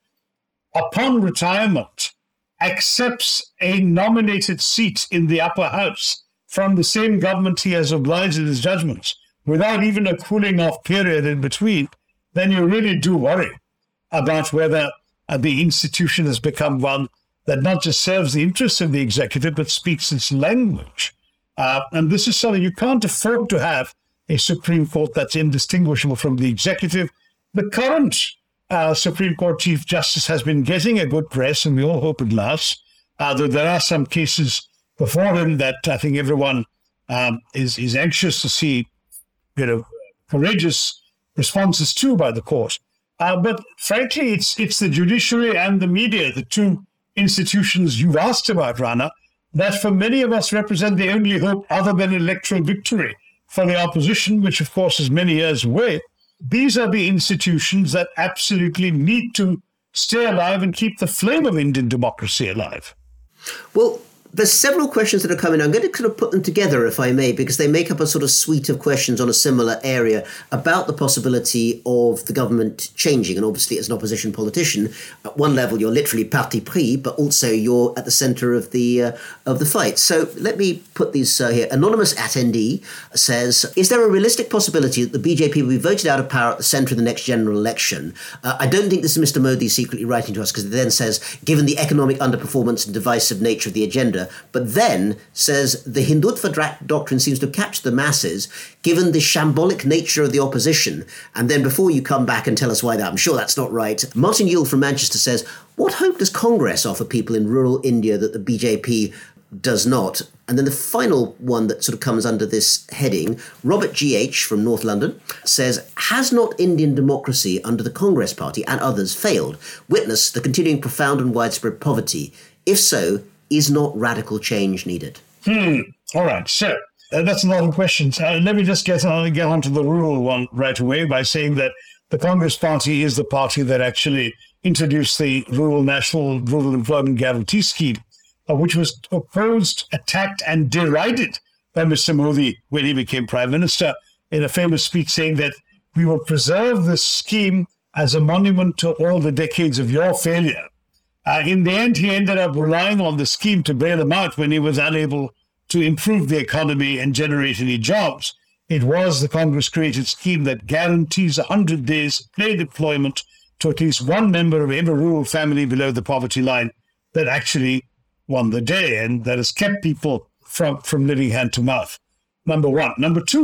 upon retirement, accepts a nominated seat in the upper house from the same government he has obliged in his judgments, without even a cooling off period in between, then you really do worry about whether uh, the institution has become one that not just serves the interests of the executive, but speaks its language. Uh, and this is something you can't afford to have, a Supreme Court that's indistinguishable from the executive. The current uh, Supreme Court Chief Justice has been getting a good press, and we all hope it lasts, uh, though there are some cases before him that I think everyone um, is, is anxious to see, you know, courageous responses to by the court. Uh, but frankly, it's it's the judiciary and the media, the two institutions you've asked about, Rana, that for many of us represent the only hope other than electoral victory for the opposition, which of course is many years away. These are the institutions that absolutely need to stay alive and keep the flame of Indian democracy alive. Well, there's several questions that are coming. I'm going to kind of put them together, if I may, because they make up a sort of suite of questions on a similar area about the possibility of the government changing. And obviously, as an opposition politician, at one level, you're literally parti pris, but also you're at the centre of the uh, of the fight. So let me put these uh, here. Anonymous attendee says, is there a realistic possibility that the B J P will be voted out of power at the centre of the next general election? Uh, I don't think this is Mister Modi secretly writing to us, because it then says, given the economic underperformance and divisive nature of the agenda, but then says the Hindutva doctrine seems to capture the masses given the shambolic nature of the opposition. And then before you come back and tell us why that, I'm sure that's not right, Martin Yule from Manchester says, what hope does Congress offer people in rural India that the B J P does not? And then the final one that sort of comes under this heading, Robert G H from North London says, has not Indian democracy under the Congress Party and others failed? Witness the continuing profound and widespread poverty. If so, is not radical change needed? Hmm. All right. So uh, that's a lot of questions. Uh, let me just get on get onto the rural one right away by saying that the Congress Party is the party that actually introduced the Rural National Rural Employment Guarantee Scheme, uh, which was opposed, attacked, and derided by Mister Modi when he became Prime Minister, in a famous speech saying that we will preserve this scheme as a monument to all the decades of your failure. Uh, in the end, he ended up relying on the scheme to bail him out when he was unable to improve the economy and generate any jobs. It was the Congress-created scheme that guarantees one hundred days paid employment to at least one member of every rural family below the poverty line that actually won the day, and that has kept people from, from living hand to mouth. Number one. Number two,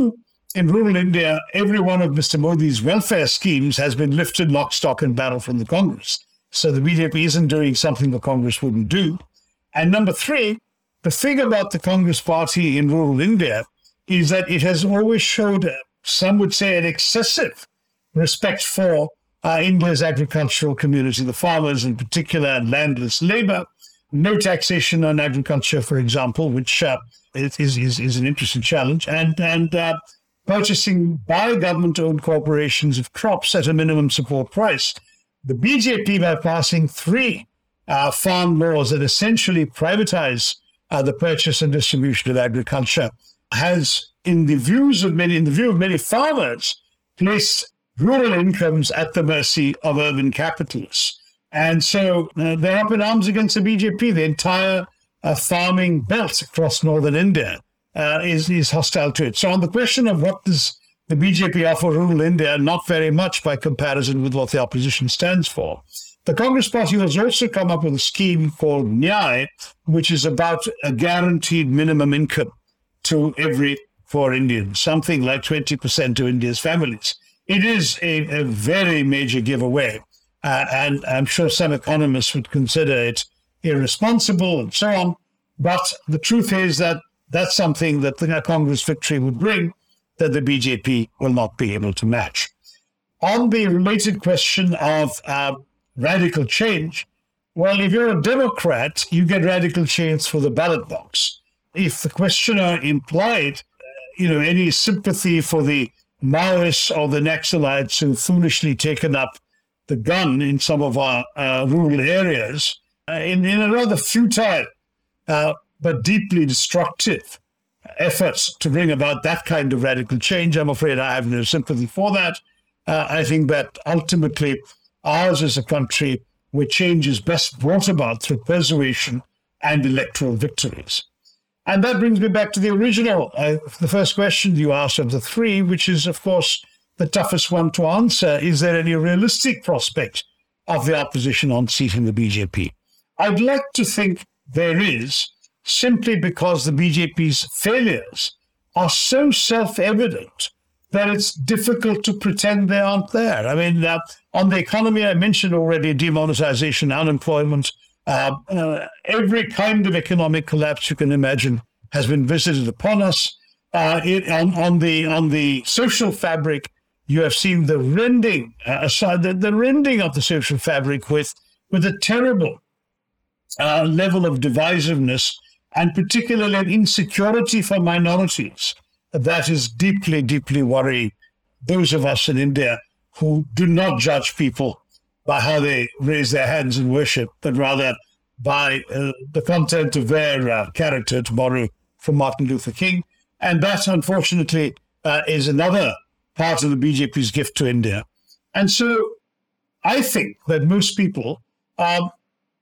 in rural India, every one of Mister Modi's welfare schemes has been lifted lock, stock and barrel from the Congress. So the B J P isn't doing something the Congress wouldn't do. And number three, the thing about the Congress party in rural India is that it has always showed, some would say, an excessive respect for uh, India's agricultural community, the farmers in particular, and landless labor. No taxation on agriculture, for example, which uh, is, is, is an interesting challenge. And, and uh, purchasing by government-owned corporations of crops at a minimum support price. The B J P, by passing three uh, farm laws that essentially privatize uh, the purchase and distribution of agriculture, has, in the views of many, in the view of many farmers, placed rural incomes at the mercy of urban capitalists. And so uh, they're up in arms against the B J P. The entire uh, farming belt across northern India uh, is, is hostile to it. So on the question of what does the B J P offer rural India, not very much by comparison with what the opposition stands for. The Congress Party has also come up with a scheme called Nyay, which is about a guaranteed minimum income to every four Indians, something like twenty percent of India's families. It is a, a very major giveaway, uh, and I'm sure some economists would consider it irresponsible and so on. But the truth is that that's something that the Congress victory would bring that the B J P will not be able to match. On the related question of uh, radical change, well, if you're a Democrat, you get radical change for the ballot box. If the questioner implied, uh, you know, any sympathy for the Maoists or the Naxalites who foolishly taken up the gun in some of our uh, rural areas, uh, in, in a rather futile uh, but deeply destructive efforts to bring about that kind of radical change, I'm afraid I have no sympathy for that. Uh, I think that ultimately ours is a country where change is best brought about through persuasion and electoral victories. And that brings me back to the original, uh, the first question you asked of the three, which is, of course, the toughest one to answer. Is there any realistic prospect of the opposition unseating the B J P? I'd like to think there is, simply because the B J P's failures are so self-evident that it's difficult to pretend they aren't there. I mean, uh, on the economy, I mentioned already demonetization, unemployment, uh, uh, every kind of economic collapse you can imagine has been visited upon us. Uh, it, on, on the on the social fabric, you have seen the rending, uh, aside the, the rending of the social fabric with with a terrible uh, level of divisiveness, and particularly an insecurity for minorities that is deeply, deeply worrying those of us in India who do not judge people by how they raise their hands in worship, but rather by uh, the content of their uh, character, to borrow from Martin Luther King. And that, unfortunately, uh, is another part of the B J P's gift to India. And so I think that most people um,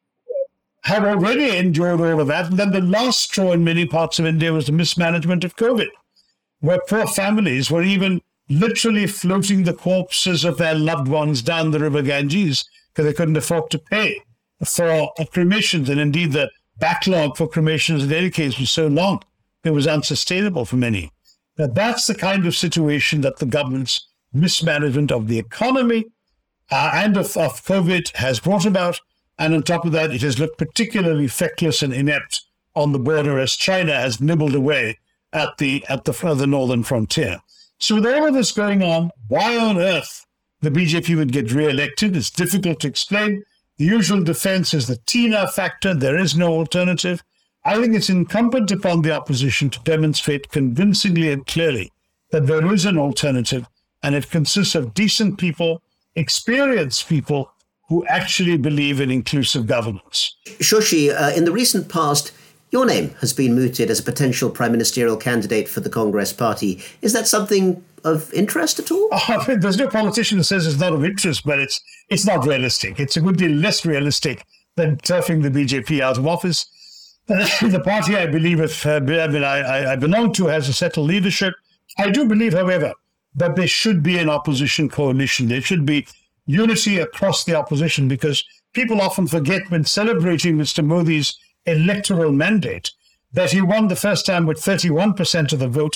have already endured all of that. And then the last straw in many parts of India was the mismanagement of COVID, where poor families were even literally floating the corpses of their loved ones down the river Ganges because they couldn't afford to pay for cremations. And indeed, the backlog for cremations in any case was so long, it was unsustainable for many. Now, that's the kind of situation that the government's mismanagement of the economy uh, and of, of COVID has brought about. And on top of that, it has looked particularly feckless and inept on the border as China has nibbled away at the at the further northern frontier. So with all of this going on, why on earth the B J P would get re-elected is difficult to explain. The usual defense is the Tina factor. There is no alternative. I think it's incumbent upon the opposition to demonstrate convincingly and clearly that there is an alternative, and it consists of decent people, experienced people, who actually believe in inclusive governance. Shashi, uh, in the recent past, your name has been mooted as a potential prime ministerial candidate for the Congress party. Is that something of interest at all? Oh, there's no politician who says it's not of interest, but it's it's not realistic. It's a good deal less realistic than turfing the B J P out of office. Uh, the party I believe if, uh, I, mean, I, I belong to has a settled leadership. I do believe, however, that there should be an opposition coalition. There should be unity across the opposition, because people often forget when celebrating Mister Modi's electoral mandate that he won the first time with thirty-one percent of the vote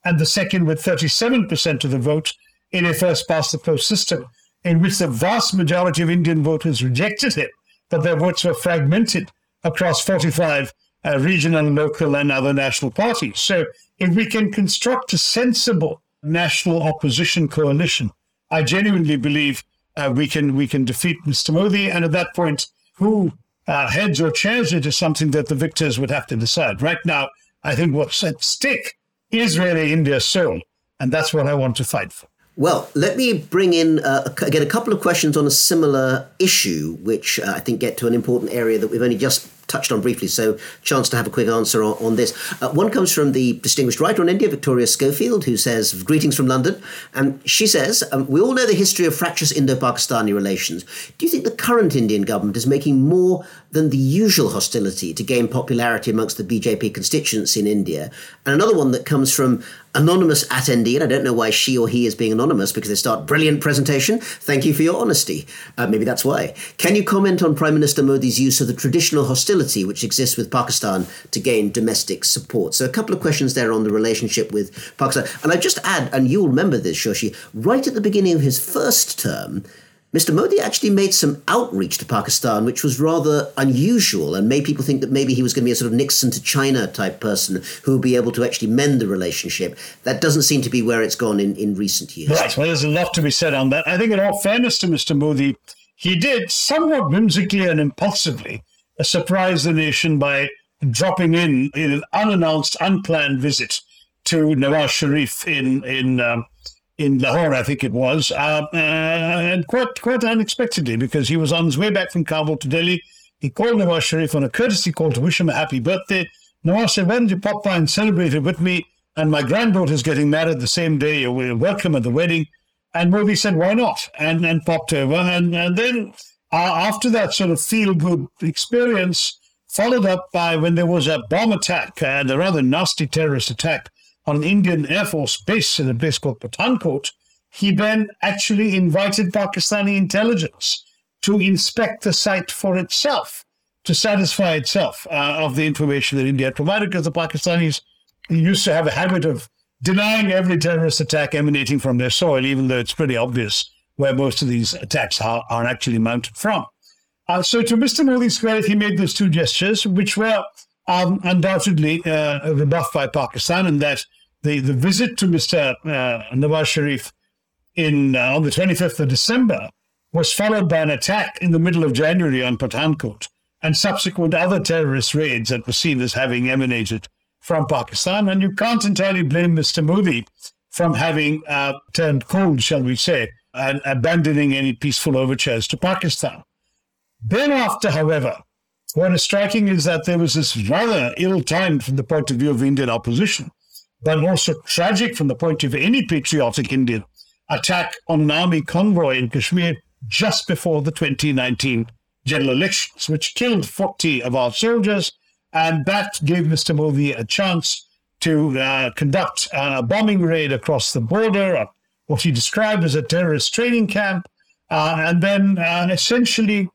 and the second with thirty-seven percent of the vote in a first-past-the-post system, in which the vast majority of Indian voters rejected him, but their votes were fragmented across forty-five uh, regional, local, and other national parties. So if we can construct a sensible national opposition coalition, I genuinely believe uh, we can we can defeat Mister Modi. And at that point, who uh, heads or chairs it is something that the victors would have to decide. Right now, I think what's at stake is really India's soul, and that's what I want to fight for. Well, let me bring in, uh, again, a couple of questions on a similar issue, which uh, I think get to an important area that we've only just touched on briefly, so chance to have a quick answer on, on this. Uh, one comes from the distinguished writer on India, Victoria Schofield, who says, greetings from London. And she says, um, we all know the history of fractious Indo-Pakistani relations. Do you think the current Indian government is making more than the usual hostility to gain popularity amongst the B J P constituents in India? And another one that comes from anonymous attendee, and I don't know why she or he is being anonymous, because they start, brilliant presentation. Thank you for your honesty. Uh, maybe that's why. Can you comment on Prime Minister Modi's use of the traditional hostility which exists with Pakistan to gain domestic support? So a couple of questions there on the relationship with Pakistan. And I just add, and you'll remember this, Shoshi, right at the beginning of his first term, Mister Modi actually made some outreach to Pakistan, which was rather unusual and made people think that maybe he was going to be a sort of Nixon to China type person who would be able to actually mend the relationship. That doesn't seem to be where it's gone in, in recent years. Right. Well, there's a lot to be said on that. I think in all fairness to Mister Modi, he did somewhat whimsically and impulsively surprise the nation by dropping in in an unannounced, unplanned visit to Nawaz Sharif in in um, in Lahore, I think it was, uh, uh, and quite quite unexpectedly, because he was on his way back from Kabul to Delhi. He called Nawaz Sharif on a courtesy call to wish him a happy birthday. Nawaz said, why don't you pop by and celebrate it with me? And my granddaughter's getting married the same day. You're welcome at the wedding. And Modi said, why not? And, and popped over. And, and then uh, after that sort of feel-good experience, followed up by when there was a bomb attack and a rather nasty terrorist attack on an Indian Air Force base in a place called Pathankot, he then actually invited Pakistani intelligence to inspect the site for itself, to satisfy itself uh, of the information that India had provided, because the Pakistanis used to have a habit of denying every terrorist attack emanating from their soil, even though it's pretty obvious where most of these attacks are, are actually mounted from. Uh, so to Mister Modi's credit, he made those two gestures, which were um, undoubtedly uh, rebuffed by Pakistan, in that the, the visit to Mister Uh, Nawaz Sharif in, uh, on the twenty-fifth of December was followed by an attack in the middle of January on Pathankot and subsequent other terrorist raids that were seen as having emanated from Pakistan. And you can't entirely blame Mister Modi from having uh, turned cold, shall we say, and abandoning any peaceful overtures to Pakistan. Thereafter, however, what is striking is that there was this rather ill-timed from the point of view of Indian opposition, but also tragic from the point of view of any patriotic Indian, attack on an army convoy in Kashmir just before the twenty nineteen general elections, which killed forty of our soldiers, and that gave Mister Modi a chance to uh, conduct a bombing raid across the border, uh, what he described as a terrorist training camp, uh, and then uh, essentially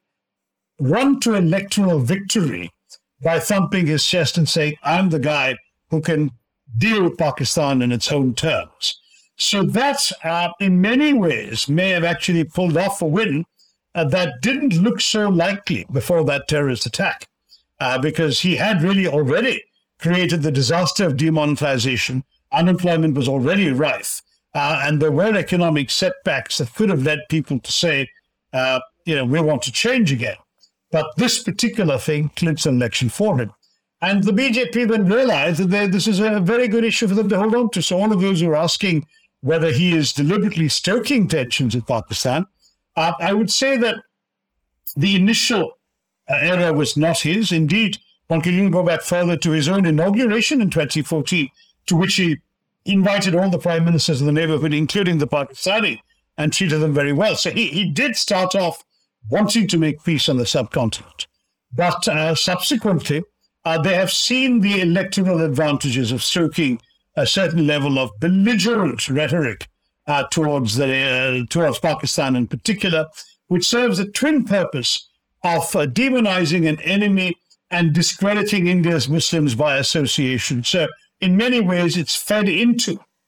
run to electoral victory by thumping his chest and saying, I'm the guy who can deal with Pakistan in its own terms. So that, uh, in many ways, may have actually pulled off a win uh, that didn't look so likely before that terrorist attack, uh, because he had really already created the disaster of demonetization. Unemployment was already rife, uh, and there were economic setbacks that could have led people to say, uh, you know, we want to change again. But this particular thing clinched an election for him. And the B J P then realized that they, this is a very good issue for them to hold on to. So all of those who are asking whether he is deliberately stoking tensions with Pakistan, uh, I would say that the initial uh, era was not his. Indeed, one can even go back further to his own inauguration in twenty fourteen, to which he invited all the prime ministers of the neighborhood, including the Pakistani, and treated them very well. So he, he did start off wanting to make peace on the subcontinent. But uh, subsequently, uh, they have seen the electoral advantages of stoking a certain level of belligerent rhetoric uh, towards, the, uh, towards Pakistan in particular, which serves a twin purpose of uh, demonizing an enemy and discrediting India's Muslims by association. So in many ways, it's fed into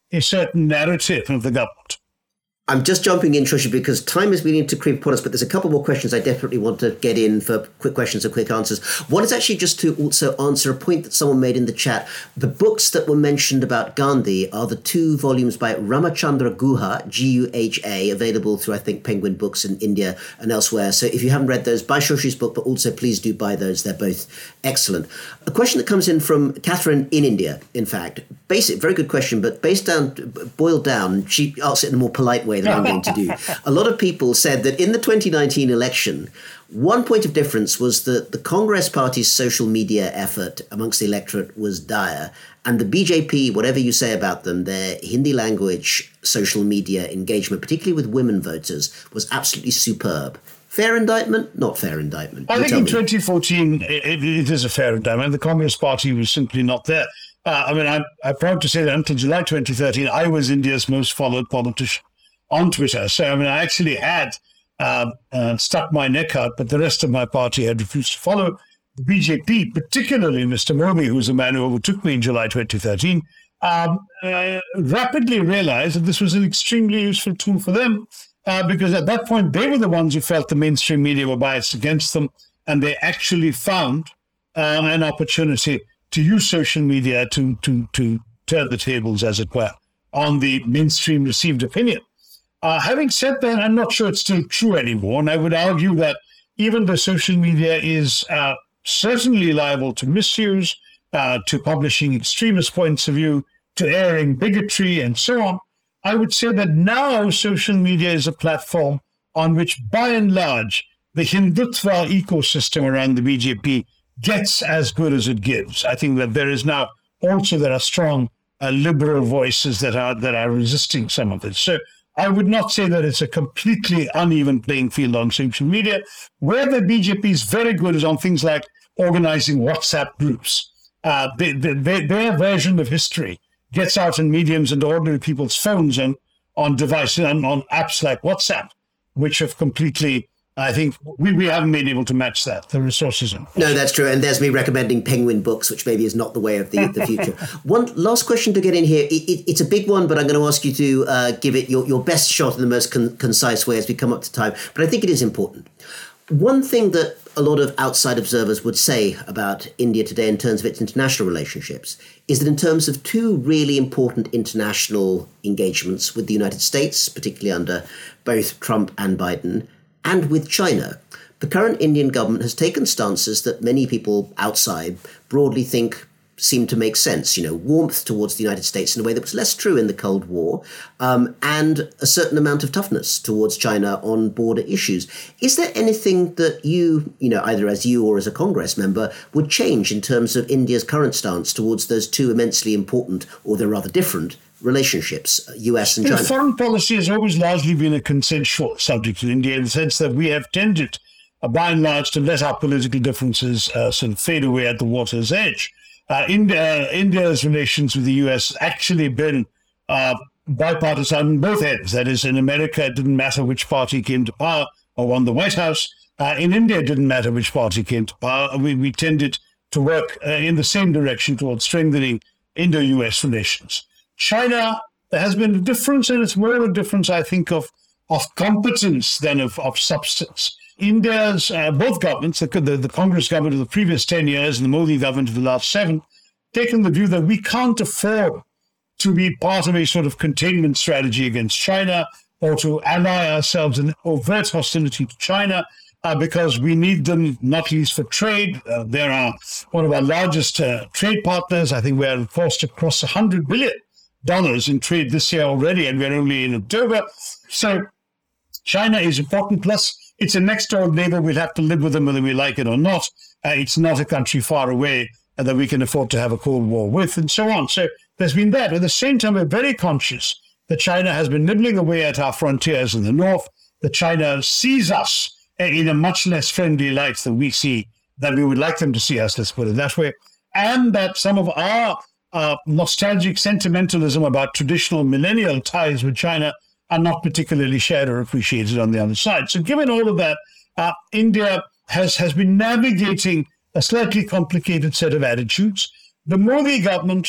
a certain narrative of the government. I'm just jumping in, Shoshi, because time is beginning to creep upon us, but there's a couple more questions I definitely want to get in for quick questions and quick answers. One is actually just to also answer a point that someone made in the chat. The books that were mentioned about Gandhi are the two volumes by Ramachandra Guha, G U H A, available through, I think, Penguin Books in India and elsewhere. So if you haven't read those, buy Shoshi's book, but also please do buy those. They're both excellent. A question that comes in from Catherine in India, in fact. Basic, very good question, but based down, boiled down, she asks it in a more polite way than I'm going to do. A lot of people said that in the twenty nineteen election, one point of difference was that the Congress Party's social media effort amongst the electorate was dire, and the B J P, whatever you say about them, their Hindi language social media engagement, particularly with women voters, was absolutely superb. Fair indictment? Not fair indictment. I You think tell in me. twenty fourteen, it, it is a fair indictment. The Communist Party was simply not there. Uh, I mean, I'm, I'm proud to say that until July twenty thirteen, I was India's most followed politician on Twitter. So, I mean, I actually had uh, uh, stuck my neck out, but the rest of my party had refused to follow. The B J P, particularly Mister Modi, who was the man who overtook me in July twenty thirteen, um, uh, rapidly realized that this was an extremely useful tool for them, uh, because at that point, they were the ones who felt the mainstream media were biased against them, and they actually found uh, an opportunity to use social media to, to, to turn the tables, as it were, on the mainstream received opinion. Uh, having said that, I'm not sure it's still true anymore, and I would argue that even though social media is uh, certainly liable to misuse, uh, to publishing extremist points of view, to airing bigotry, and so on, I would say that now social media is a platform on which, by and large, the Hindutva ecosystem around the B J P gets as good as it gives. I think that there is now also there are strong uh, liberal voices that are that are resisting some of it. So I would not say that it's a completely uneven playing field on social media. Where the B J P is very good is on things like organizing WhatsApp groups. Uh, they, they, they, their version of history gets out in mediums and ordinary people's phones and on devices and on apps like WhatsApp, which have completely, I think we, we haven't been able to match that, the resources. No, that's true. And there's me recommending Penguin Books, which maybe is not the way of the, the future. One last question to get in here. It, it, it's a big one, but I'm going to ask you to uh, give it your, your best shot in the most con- concise way as we come up to time. But I think it is important. One thing that a lot of outside observers would say about India today in terms of its international relationships is that in terms of two really important international engagements with the United States, particularly under both Trump and Biden, and with China, the current Indian government has taken stances that many people outside broadly think seem to make sense. You know, warmth towards the United States in a way that was less true in the Cold War, um, and a certain amount of toughness towards China on border issues. Is there anything that you, you know, either as you or as a Congress member, would change in terms of India's current stance towards those two immensely important, or they're rather different, relationships, U S and China? Foreign policy has always largely been a consensual subject in India, in the sense that we have tended, uh, by and large, to let our political differences uh, sort of fade away at the water's edge. Uh, India, India's relations with the U S actually been uh, bipartisan on both ends. That is, in America, it didn't matter which party came to power or won the White House. Uh, in India, it didn't matter which party came to power. We, we tended to work uh, in the same direction towards strengthening Indo-U S relations. China, there has been a difference, and it's more of a difference, I think, of, of competence than of, of substance. India's, uh, both governments, the, the, the Congress government of the previous ten years and the Modi government of the last seven, taken the view that we can't afford to be part of a sort of containment strategy against China or to ally ourselves in overt hostility to China uh, because we need them not least for trade. Uh, they're our, one of our largest uh, trade partners. I think we're forced to cross one hundred billion dollars in trade this year already, and we're only in October. So China is important. Plus, it's a next-door neighbor. We'll have to live with them whether we like it or not. Uh, it's not a country far away uh, that we can afford to have a Cold War with, and so on. So there's been that. At the same time, we're very conscious that China has been nibbling away at our frontiers in the north, that China sees us uh, in a much less friendly light than we see, than we would like them to see us, let's put it that way, and that some of our uh, nostalgic sentimentalism about traditional millennial ties with China are not particularly shared or appreciated on the other side. So given all of that, uh, India has, has been navigating a slightly complicated set of attitudes. The Modi government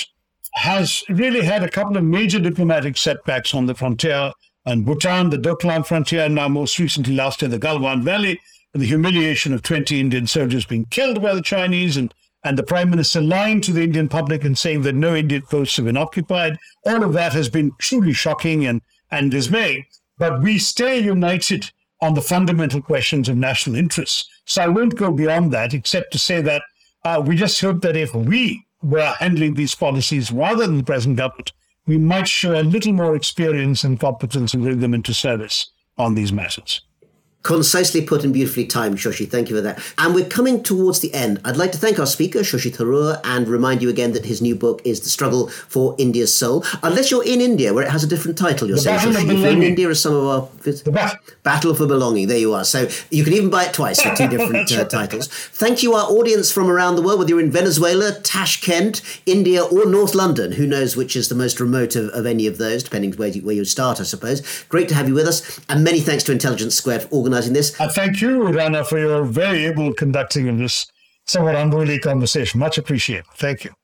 has really had a couple of major diplomatic setbacks on the frontier, and Bhutan, the Doklam frontier, and now most recently last year, the Galwan Valley, the humiliation of twenty Indian soldiers being killed by the Chinese, and, and the Prime Minister lying to the Indian public and saying that no Indian posts have been occupied. All of that has been truly shocking and, and dismaying. But we stay united on the fundamental questions of national interests. So I won't go beyond that, except to say that uh, we just hope that if we were handling these policies rather than the present government, we might show a little more experience and competence and bring them into service on these matters. Concisely put and beautifully timed, Shashi. Thank you for that. And we're coming towards the end. I'd like to thank our speaker, Shashi Tharoor, and remind you again that his new book is The Struggle for India's Soul. Unless you're in India, where it has a different title, you're the saying, Battle Shashi. of If you're in Belonging. India, as some of our... The battle. Battle for Belonging. There you are. So you can even buy it twice for two different uh, titles. Thank you, our audience from around the world, whether you're in Venezuela, Tashkent, India, or North London. Who knows which is the most remote of, of any of those, depending where you, where you start, I suppose. Great to have you with us. And many thanks to Intelligence Squared for organising this. I thank you, Rana, for your very able conducting of this somewhat unruly conversation. Much appreciated. Thank you.